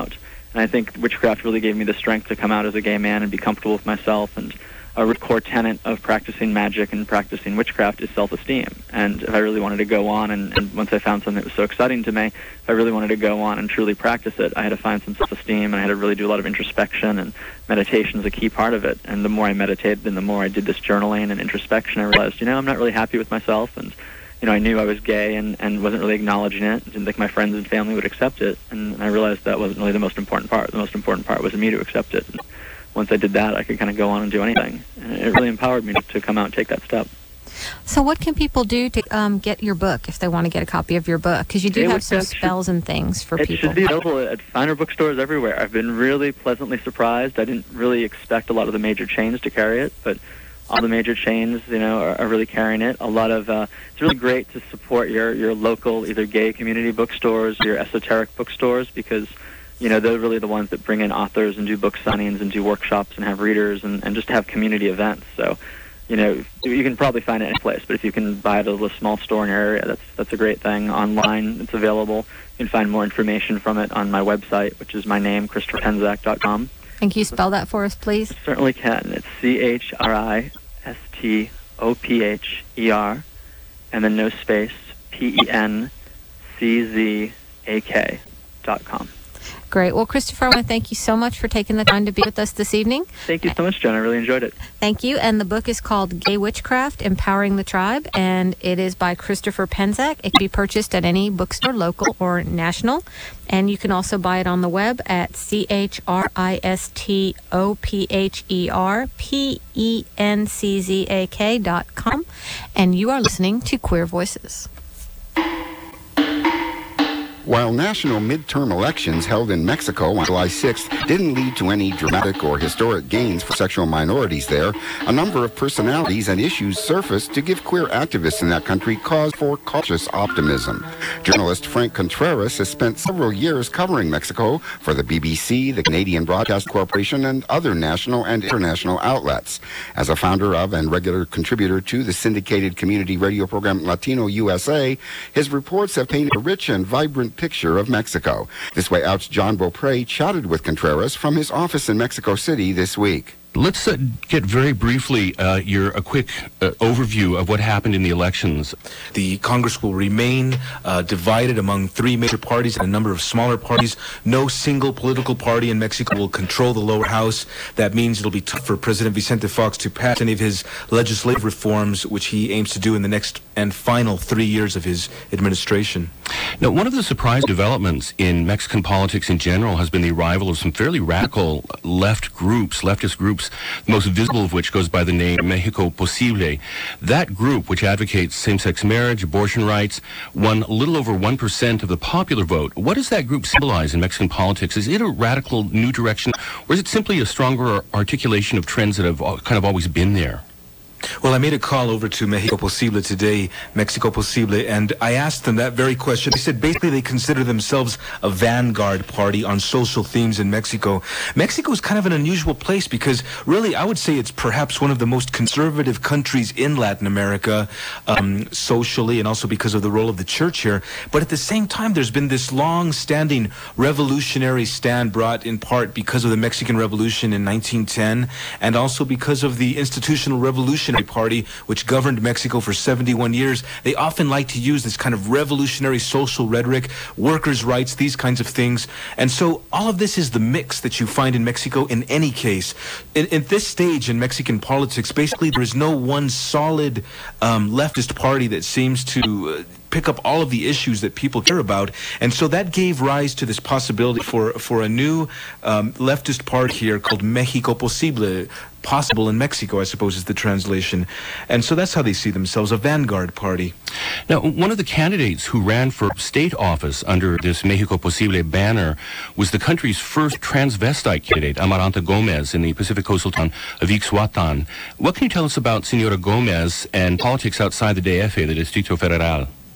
And I think witchcraft really gave me the strength to come out as a gay man and be comfortable with myself. And a core tenet of practicing magic and practicing witchcraft is self-esteem. And if I really wanted to go on, and, and once I found something that was so exciting to me, if I really wanted to go on and truly practice it, I had to find some self-esteem, and I had to really do a lot of introspection, and meditation is a key part of it. And the more I meditated and the more I did this journaling and introspection, I realized, you know, I'm not really happy with myself, and you know, I knew I was gay and, and wasn't really acknowledging it. Didn't think my friends and family would accept it, and I realized that wasn't really the most important part. The most important part was me to accept it. And once I did that, I could kind of go on and do anything. And it really empowered me to come out and take that step. So what can people do to um, get your book if they want to get a copy of your book? Because you do It have would- some that should- spells and things for It people. should be available at finer bookstores everywhere. I've been really pleasantly surprised. I didn't really expect a lot of the major chains to carry it, but all the major chains, you know, are, are really carrying it. A lot of uh, it's really great to support your your local either gay community bookstores or your esoteric bookstores, because you know they're really the ones that bring in authors and do book signings and do workshops and have readers and, and just have community events. So, you know, you can probably find it any place, but if you can buy it at a small store in your area, that's that's a great thing. Online, it's available. You can find more information from it on my website, which is my name, Christopher Penczak dot com. And can you spell that for us, please? Certainly can. It's C H R I S T O P H E R, and then no space, P E N C Z A K dot com. Great. Well, Christopher, I want to thank you so much for taking the time to be with us this evening. Thank you so much, Jen. I really enjoyed it. Thank you. And the book is called Gay Witchcraft, Empowering the Tribe, and it is by Christopher Penczak. It can be purchased at any bookstore, local or national. And you can also buy it on the web at C H R I S T O P H E R P E N C Z A K dot com. And you are listening to Queer Voices. While national midterm elections held in Mexico on July sixth didn't lead to any dramatic or historic gains for sexual minorities there, a number of personalities and issues surfaced to give queer activists in that country cause for cautious optimism. Journalist Frank Contreras has spent several years covering Mexico for the B B C, the Canadian Broadcast Corporation, and other national and international outlets. As a founder of and regular contributor to the syndicated community radio program Latino U S A, his reports have painted a rich and vibrant picture of Mexico. This Way Out's John Beaupre chatted with Contreras from his office in Mexico City this week. Let's uh, get very briefly uh, your a quick uh, overview of what happened in the elections. The Congress will remain uh, divided among three major parties and a number of smaller parties. No single political party in Mexico will control the lower house. That means it'll be tough for President Vicente Fox to pass any of his legislative reforms, which he aims to do in the next and final three years of his administration. Now, one of the surprise developments in Mexican politics in general has been the arrival of some fairly radical left groups, leftist groups, the most visible of which goes by the name Mexico Posible. That group, which advocates same-sex marriage, abortion rights, won a little over one percent of the popular vote. What does that group symbolize in Mexican politics? Is it a radical new direction, or is it simply a stronger articulation of trends that have kind of always been there? Well, I made a call over to Mexico Posible today, Mexico Posible, and I asked them that very question. They said basically they consider themselves a vanguard party on social themes in Mexico. Mexico is kind of an unusual place because really I would say it's perhaps one of the most conservative countries in Latin America, um, socially, and also because of the role of the church here. But at the same time, there's been this long-standing revolutionary stand brought in part because of the Mexican Revolution in nineteen ten, and also because of the institutional revolution Party, which governed Mexico for seventy-one years. They often like to use this kind of revolutionary social rhetoric, workers' rights, these kinds of things. And so all of this is the mix that you find in Mexico in any case. In, at this stage in Mexican politics, basically there is no one solid um, leftist party that seems to uh, pick up all of the issues that people care about. And so that gave rise to this possibility for, for a new um, leftist party here called Mexico Posible. Possible in Mexico, I suppose, is the translation. And so that's how they see themselves, a vanguard party. Now, one of the candidates who ran for state office under this Mexico Posible banner was the country's first transvestite candidate, Amaranta Gomez, in the Pacific coastal town of Ixhuatán. What can you tell us about Senora Gomez and politics outside the D F, the Distrito Federal?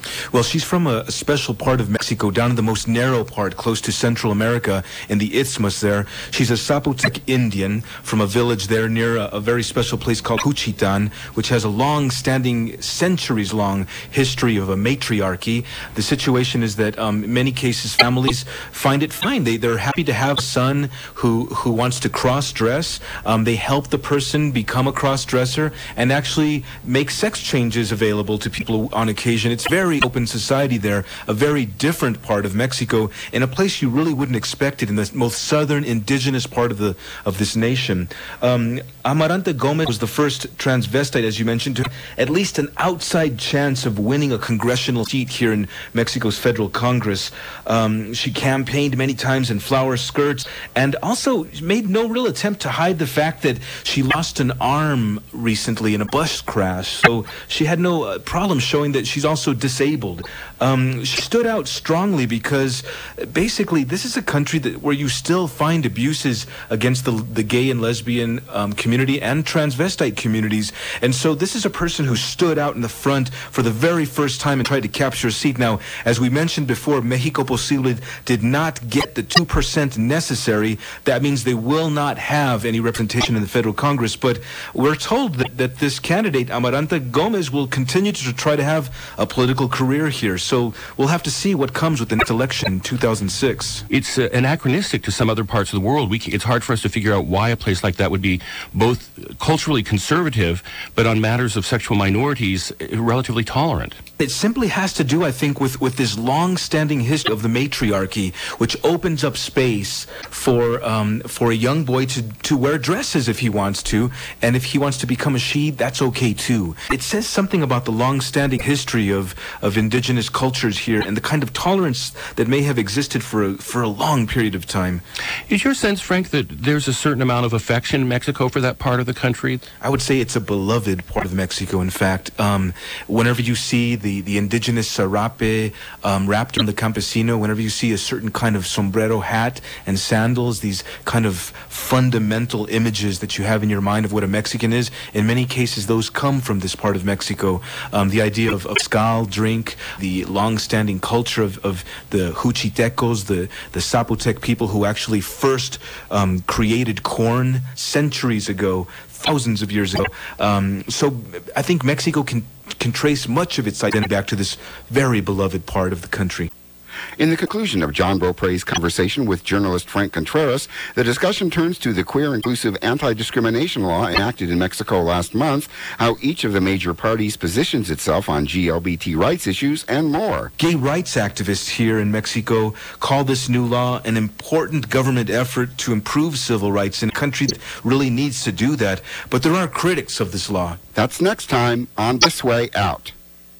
Well, she's from a, a special part of Mexico, down in the most narrow part, close to Central America, in the Isthmus there. She's a Zapotec Indian from a village there near a, a very special place called Juchitán, which has a long-standing, centuries-long history of a matriarchy. The situation is that um, in many cases, families find it fine. They, they're happy to have a son who, who wants to cross-dress. Um, they help the person become a cross-dresser and actually make sex changes available to people on occasion. It's very open society there, a very different part of Mexico, in a place you really wouldn't expect it, in the most southern indigenous part of the of this nation. Um, Amaranta Gomez was the first transvestite, as you mentioned, to at least an outside chance of winning a congressional seat here in Mexico's federal Congress. Um, she campaigned many times in flower skirts and also made no real attempt to hide the fact that she lost an arm recently in a bus crash. So she had no uh, problem showing that she's also disabled. Um, she stood out strongly because uh, basically this is a country that where you still find abuses against the, the gay and lesbian um, community and transvestite communities. And so this is a person who stood out in the front for the very first time and tried to capture a seat. Now, as we mentioned before, Mexico Posible did not get the two percent necessary. That means they will not have any representation in the federal Congress. But we're told that, that this candidate, Amaranta Gomez, will continue to try to have a political career here. So we'll have to see what comes with the next election in two thousand six. It's uh, anachronistic to some other parts of the world. We c- it's hard for us to figure out why a place like that would be both culturally conservative, but on matters of sexual minorities, uh, relatively tolerant. It simply has to do, I think, with, with this long-standing history of the matriarchy, which opens up space for um, for a young boy to, to wear dresses if he wants to, and if he wants to become a she, that's okay too. It says something about the long-standing history of, of indigenous cultures here and the kind of tolerance that may have existed for a, for a long period of time. Is your sense, Frank, that there's a certain amount of affection in Mexico for that part of the country? I would say it's a beloved part of Mexico, in fact. Um, whenever you see the, the indigenous sarape um, wrapped in the campesino, whenever you see a certain kind of sombrero hat and sandals, these kind of fundamental images that you have in your mind of what a Mexican is, in many cases those come from this part of Mexico. Um, the idea of, of mezcal drink, the long-standing culture of, of the Juchitecos, the, the Zapotec people who actually first um, created corn centuries ago, thousands of years ago. Um, so I think Mexico can, can trace much of its identity back to this very beloved part of the country. In the conclusion of John Beaupre's conversation with journalist Frank Contreras, the discussion turns to the queer inclusive anti-discrimination law enacted in Mexico last month, how each of the major parties positions itself on G L B T rights issues, and more. Gay rights activists here in Mexico call this new law an important government effort to improve civil rights in a country that really needs to do that. But there are critics of this law. That's next time on This Way Out.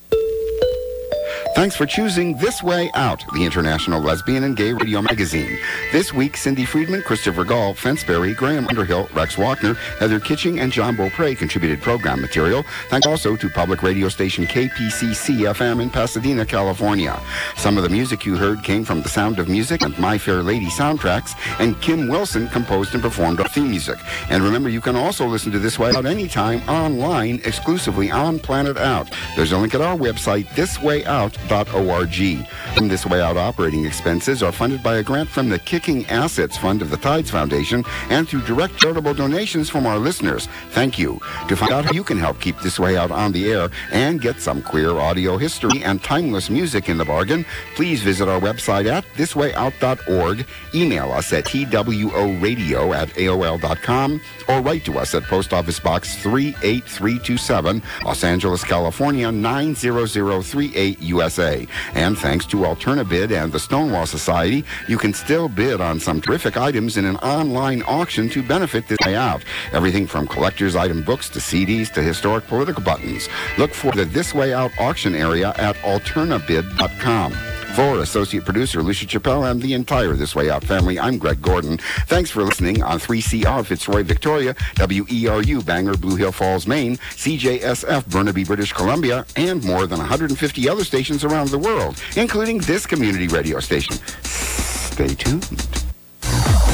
Thanks for choosing This Way Out, the international lesbian and gay radio magazine. This week, Cindy Friedman, Christopher Gall, Fensberry, Graham Underhill, Rex Walkner, Heather Kitching, and John Beaupre contributed program material. Thanks also to public radio station K P C C F M in Pasadena, California. Some of the music you heard came from The Sound of Music and My Fair Lady soundtracks, and Kim Wilson composed and performed our theme music. And remember, you can also listen to This Way Out anytime online, exclusively on Planet Out. There's a link at our website, this way out dot org. And This Way Out operating expenses are funded by a grant from the Kicking Assets Fund of the Tides Foundation and through direct charitable donations from our listeners. Thank you. To find out how you can help keep This Way Out on the air and get some queer audio history and timeless music in the bargain, please visit our website at this way out dot org, email us at t w o radio at a o l dot com, or write to us at Post Office Box three eight three two seven, Los Angeles, California nine zero zero three eight, U S A. And thanks to Alternabid and the Stonewall Society, you can still bid on some terrific items in an online auction to benefit This Way Out. Everything from collector's item books to C Ds to historic political buttons. Look for the This Way Out auction area at alternabid dot com. For Associate Producer Lucia Chappelle and the entire This Way Out family, I'm Greg Gordon. Thanks for listening on three C R Fitzroy, Victoria, W E R U Bangor, Blue Hill Falls, Maine, C J S F Burnaby, British Columbia, and more than one hundred fifty other stations around the world, including this community radio station. Stay tuned.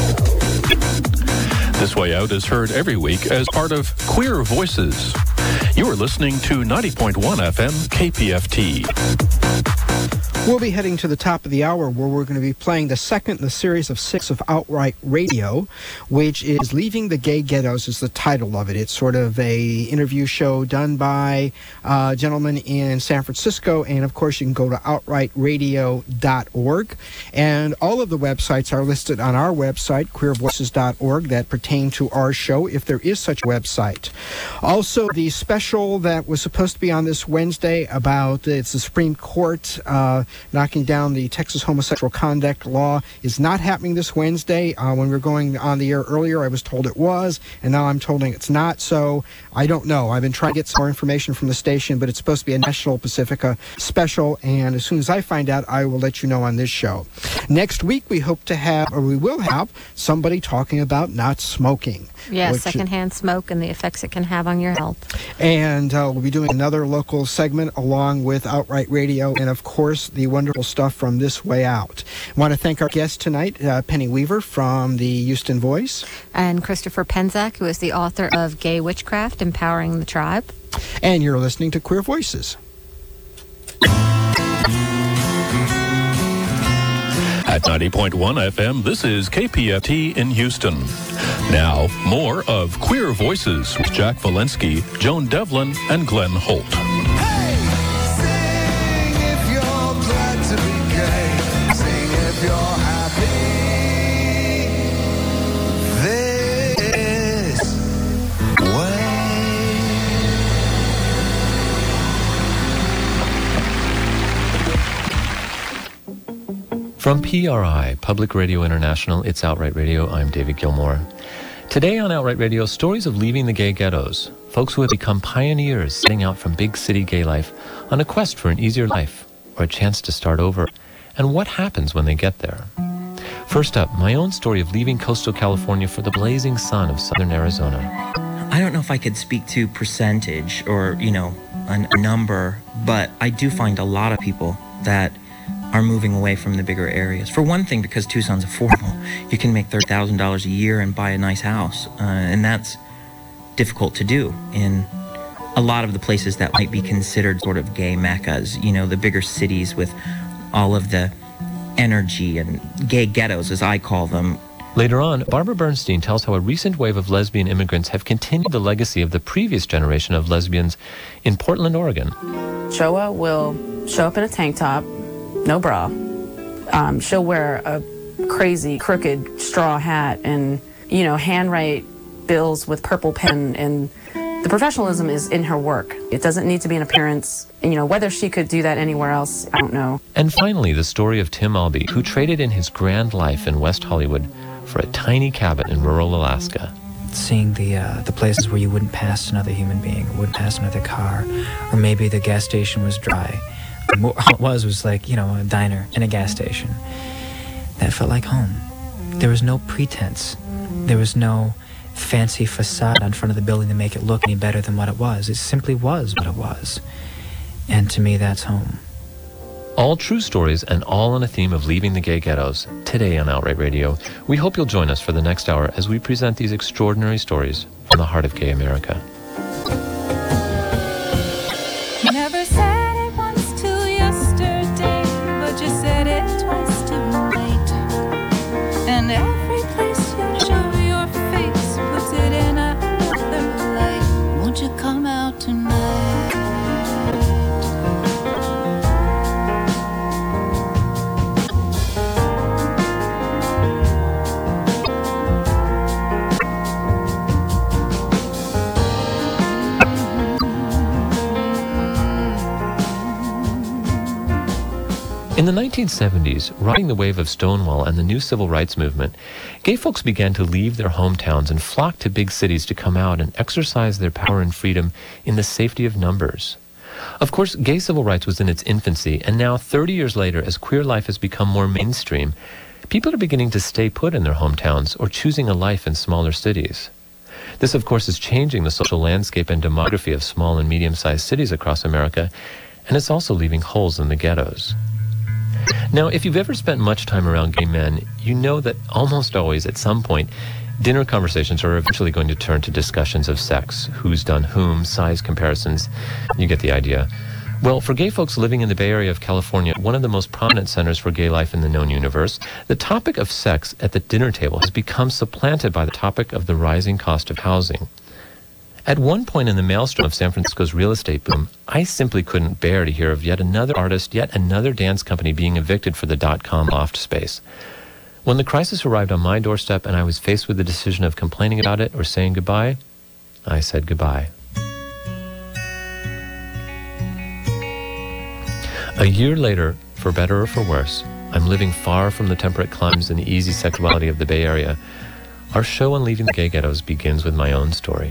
This Way Out is heard every week as part of Queer Voices. You are listening to ninety point one F M K P F T. We'll be heading to the top of the hour where we're going to be playing the second in the series of six of Outright Radio, which is Leaving the Gay Ghettos is the title of it. It's sort of a interview show done by a gentleman in San Francisco, and of course you can go to outright radio dot org. And all of the websites are listed on our website, queer voices dot org, that pertain to our show, if there is such a website. Also, the special that was supposed to be on this Wednesday about, it's the Supreme Court uh, knocking down the Texas homosexual conduct law is not happening this Wednesday. Uh, when we were going on the air earlier, I was told it was, and now I'm told it's not, so I don't know. I've been trying to get some more information from the station, but it's supposed to be a National Pacifica special, and as soon as I find out, I will let you know on this show. Next week, we hope to have, or we will have, somebody talking about not smoking. Yeah, which, secondhand smoke and the effects it can have on your health. And uh, we'll be doing another local segment along with Outright Radio, and of course, the wonderful stuff from This Way Out. I want to thank our guest tonight, uh, Penny Weaver from the Houston Voice. And Christopher Penczak, who is the author of Gay Witchcraft, Empowering the Tribe. And you're listening to Queer Voices. At ninety point one F M, this is K P F T in Houston. Now, more of Queer Voices with Jack Valensky, Joan Devlin, and Glenn Holt. Hey, sing if you're glad to be gay. Sing if you're happy. This way. From P R I, Public Radio International, it's Outright Radio. I'm David Gilmore. Today on Outright Radio, stories of leaving the gay ghettos. Folks who have become pioneers setting out from big city gay life on a quest for an easier life or a chance to start over. And what happens when they get there? First up, my own story of leaving coastal California for the blazing sun of southern Arizona. I don't know if I could speak to percentage or, you know, a number, but I do find a lot of people that are moving away from the bigger areas. For one thing, because Tucson's affordable. You can make thirty thousand dollars a year and buy a nice house, uh, and that's difficult to do in a lot of the places that might be considered sort of gay meccas, you know, the bigger cities with all of the energy and gay ghettos, as I call them. Later on, Barbara Bernstein tells how a recent wave of lesbian immigrants have continued the legacy of the previous generation of lesbians in Portland, Oregon. Shoa will show up in a tank top, no bra. Um, she'll wear a crazy, crooked straw hat and, you know, handwrite bills with purple pen. And the professionalism is in her work. It doesn't need to be an appearance. You know, whether she could do that anywhere else, I don't know. And finally, the story of Tim Albee, who traded in his grand life in West Hollywood for a tiny cabin in rural Alaska. Seeing the uh, the places where you wouldn't pass another human being, or wouldn't pass another car, or maybe the gas station was dry. All it was was like, you know, a diner and a gas station. That felt like home. There was no pretense. There was no fancy facade in front of the building to make it look any better than what it was. It simply was what it was. And to me, that's home. All true stories and all on a theme of leaving the gay ghettos. Today on Outright Radio, we hope you'll join us for the next hour as we present these extraordinary stories from the heart of gay America. You never said you said it twice tonight, and every place you show your face puts it in another light. Won't you come out tonight? In the nineteen seventies, riding the wave of Stonewall and the new civil rights movement, gay folks began to leave their hometowns and flock to big cities to come out and exercise their power and freedom in the safety of numbers. Of course, gay civil rights was in its infancy, and now, thirty years later, as queer life has become more mainstream, people are beginning to stay put in their hometowns or choosing a life in smaller cities. This, of course, is changing the social landscape and demography of small and medium-sized cities across America, and it's also leaving holes in the ghettos. Now, if you've ever spent much time around gay men, you know that almost always at some point, Dinner conversations are eventually going to turn to discussions of sex, who's done whom, size comparisons. You get the idea. Well, for gay folks living in the Bay Area of California, one of the most prominent centers for gay life in the known universe, the topic of sex at the dinner table has become supplanted by the topic of the rising cost of housing. At one point in the maelstrom of San Francisco's real estate boom, I simply couldn't bear to hear of yet another artist, yet another dance company being evicted for the dot-com loft space. When the crisis arrived on my doorstep and I was faced with the decision of complaining about it or saying goodbye, I said goodbye. A year later, for better or for worse, I'm living far from the temperate climes and the easy sexuality of the Bay Area. Our show on Leaving the Gay Ghettos begins with my own story.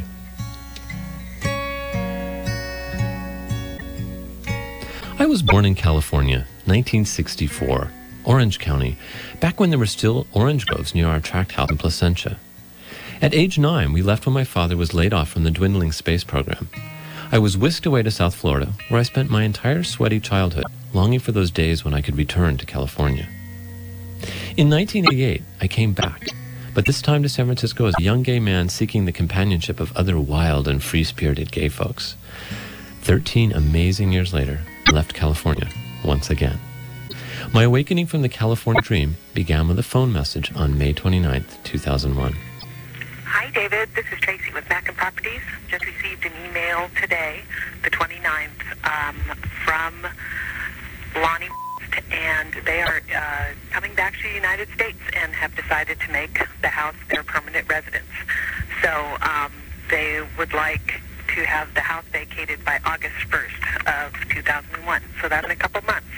I was born in California, nineteen sixty-four, Orange County, back when there were still orange groves near our tract house in Placentia. At age nine, we left when my father was laid off from the dwindling space program. I was whisked away to South Florida, where I spent my entire sweaty childhood, longing for those days when I could return to California. In nineteen eighty-eight, I came back, but this time to San Francisco as a young gay man seeking the companionship of other wild and free-spirited gay folks. Thirteen amazing years later, I left California once again. My awakening from the California dream began with a phone message on May twenty-ninth, two thousand one. Hi, David. This is Tracy with Mackin Properties. Just received an email today, the twenty-ninth, um, from Lonnie, and they are uh, coming back to the United States and have decided to make the house their permanent residence. So um, they would like to have the house vacated by August first of two thousand one. So that's in a couple months.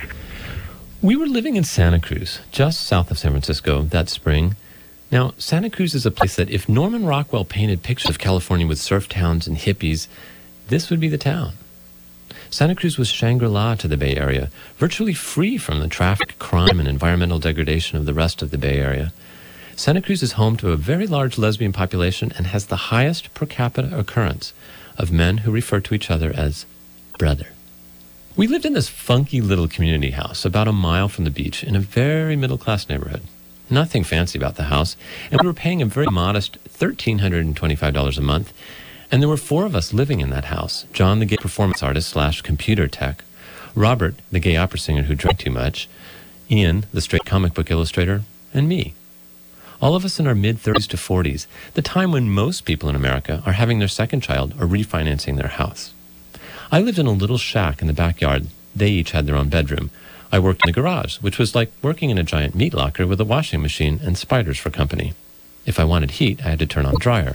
We were living in Santa Cruz, just south of San Francisco, that spring. Now, Santa Cruz is a place that if Norman Rockwell painted pictures of California with surf towns and hippies, this would be the town. Santa Cruz was Shangri-La to the Bay Area, virtually free from the traffic, crime, and environmental degradation of the rest of the Bay Area. Santa Cruz is home to a very large lesbian population and has the highest per capita occurrence of men who refer to each other as brother. We lived in this funky little community house about a mile from the beach in a very middle-class neighborhood. Nothing fancy about the house, and we were paying a very modest one thousand three hundred twenty-five dollars a month, and there were four of us living in that house: John, the gay performance artist slash computer tech; Robert, the gay opera singer who drank too much; Ian, the straight comic book illustrator; and me. All of us in our mid-thirties to forties, the time when most people in America are having their second child or refinancing their house. I lived in a little shack in the backyard. They each had their own bedroom. I worked in the garage, which was like working in a giant meat locker with a washing machine and spiders for company. If I wanted heat, I had to turn on the dryer.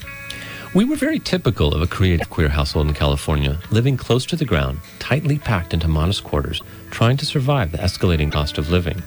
We were very typical of a creative queer household in California, living close to the ground, tightly packed into modest quarters, trying to survive the escalating cost of living.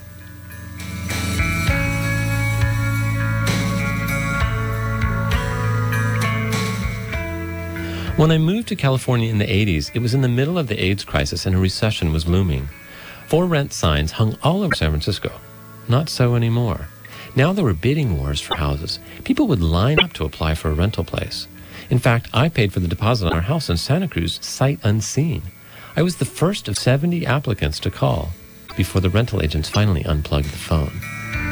When I moved to California in the eighties, it was in the middle of the AIDS crisis and a recession was looming. For rent signs hung all over San Francisco. Not so anymore. Now there were bidding wars for houses. People would line up to apply for a rental place. In fact, I paid for the deposit on our house in Santa Cruz sight unseen. I was the first of seventy applicants to call before the rental agents finally unplugged the phone.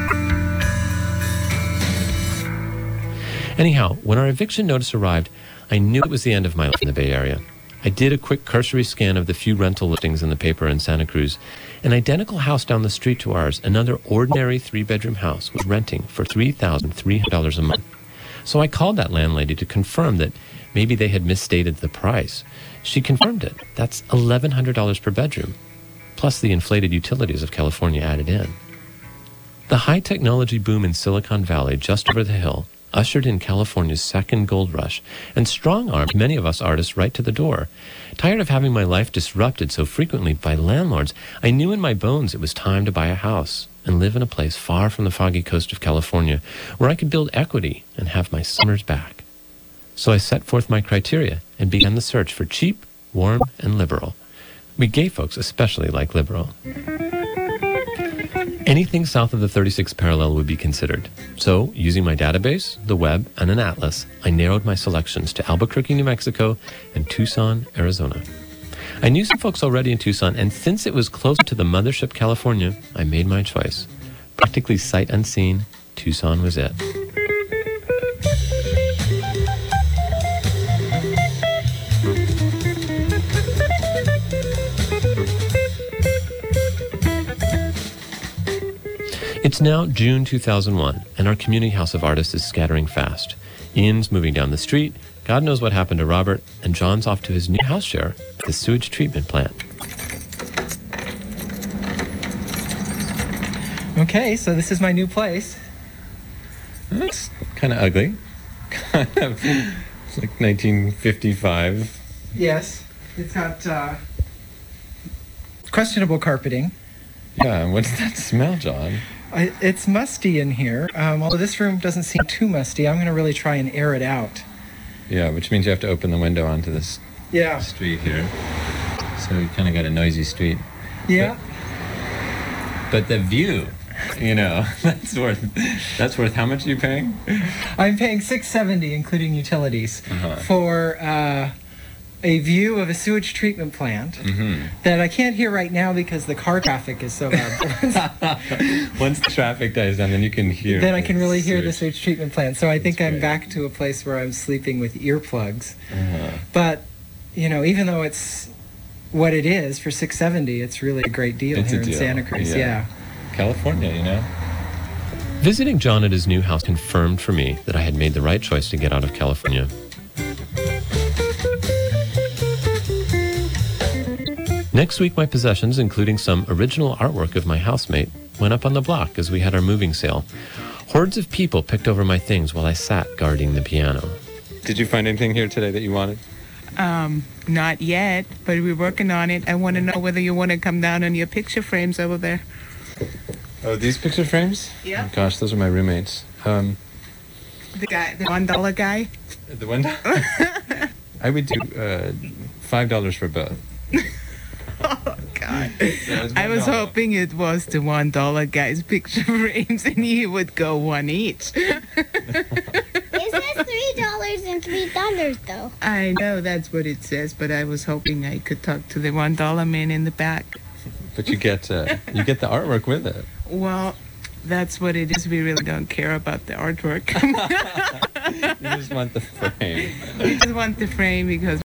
Anyhow, when our eviction notice arrived, I knew it was the end of my life in the Bay Area. I did a quick cursory scan of the few rental listings in the paper in Santa Cruz. An identical house down the street to ours, another ordinary three-bedroom house, was renting for three thousand three hundred dollars a month. So I called that landlady to confirm that maybe they had misstated the price. She confirmed it. That's eleven hundred dollars per bedroom, plus the inflated utilities of California added in. The high-technology boom in Silicon Valley, just over the hill, ushered in California's second gold rush and strong-armed many of us artists right to the door. Tired of having my life disrupted so frequently by landlords, I knew in my bones it was time to buy a house and live in a place far from the foggy coast of California where I could build equity and have my summers back. So I set forth my criteria and began the search for cheap, warm, and liberal. We gay folks especially like liberal. Anything south of the thirty-sixth parallel would be considered. So, using my database, the web, and an atlas, I narrowed my selections to Albuquerque, New Mexico, and Tucson, Arizona. I knew some folks already in Tucson, and since it was closer to the mothership California, I made my choice. Practically sight unseen, Tucson was it. It's now June two thousand one, and our community house of artists is scattering fast. Ian's moving down the street, God knows what happened to Robert, and John's off to his new house share, the sewage treatment plant. Okay, so this is my new place. That's kind of ugly. It's like nineteen fifty-five. Yes, it's got uh, questionable carpeting. Yeah, what's that smell, John? I, it's musty in here. Um, although this room doesn't seem too musty, I'm going to really try and air it out. Yeah, which means you have to open the window onto this Yeah. street here. So you kind of got a noisy street. Yeah. But, but the view, you know, that's worth that's worth how much are you paying? I'm paying six seventy, including utilities, Uh-huh. for for uh, a view of a sewage treatment plant Mm-hmm. that I can't hear right now because the car traffic is so loud. Once the traffic dies down, then you can hear. Then I can the really hear the sewage. sewage treatment plant. So I think I'm back to a place where I'm sleeping with earplugs. Uh-huh. But, you know, even though it's what it is for six seventy, it's really a great deal It's a here in deal, Santa Cruz. yeah. Yeah. California, you know. Visiting John at his new house confirmed for me that I had made the right choice to get out of California. Next week, my possessions, including some original artwork of my housemate, went up on the block as we had our moving sale. Hordes of people picked over my things while I sat guarding the piano. Did you find anything here today that you wanted? Um, not yet, but we're working on it. I want to know whether you want to come down on your picture frames over there. Oh, these picture frames? Yeah. Oh, gosh, those are my roommates. Um, The guy, the one dollar guy. the one. I would do uh, five dollars for both. Oh God! I was hoping it was the one dollar guy's picture frames, and he would go one each. It says three dollars and three dollars though. I know that's what it says, but I was hoping I could talk to the one dollar man in the back. But you get uh, you get the artwork with it. Well, that's what it is. We really don't care about the artwork. You just want the frame. We just want the frame because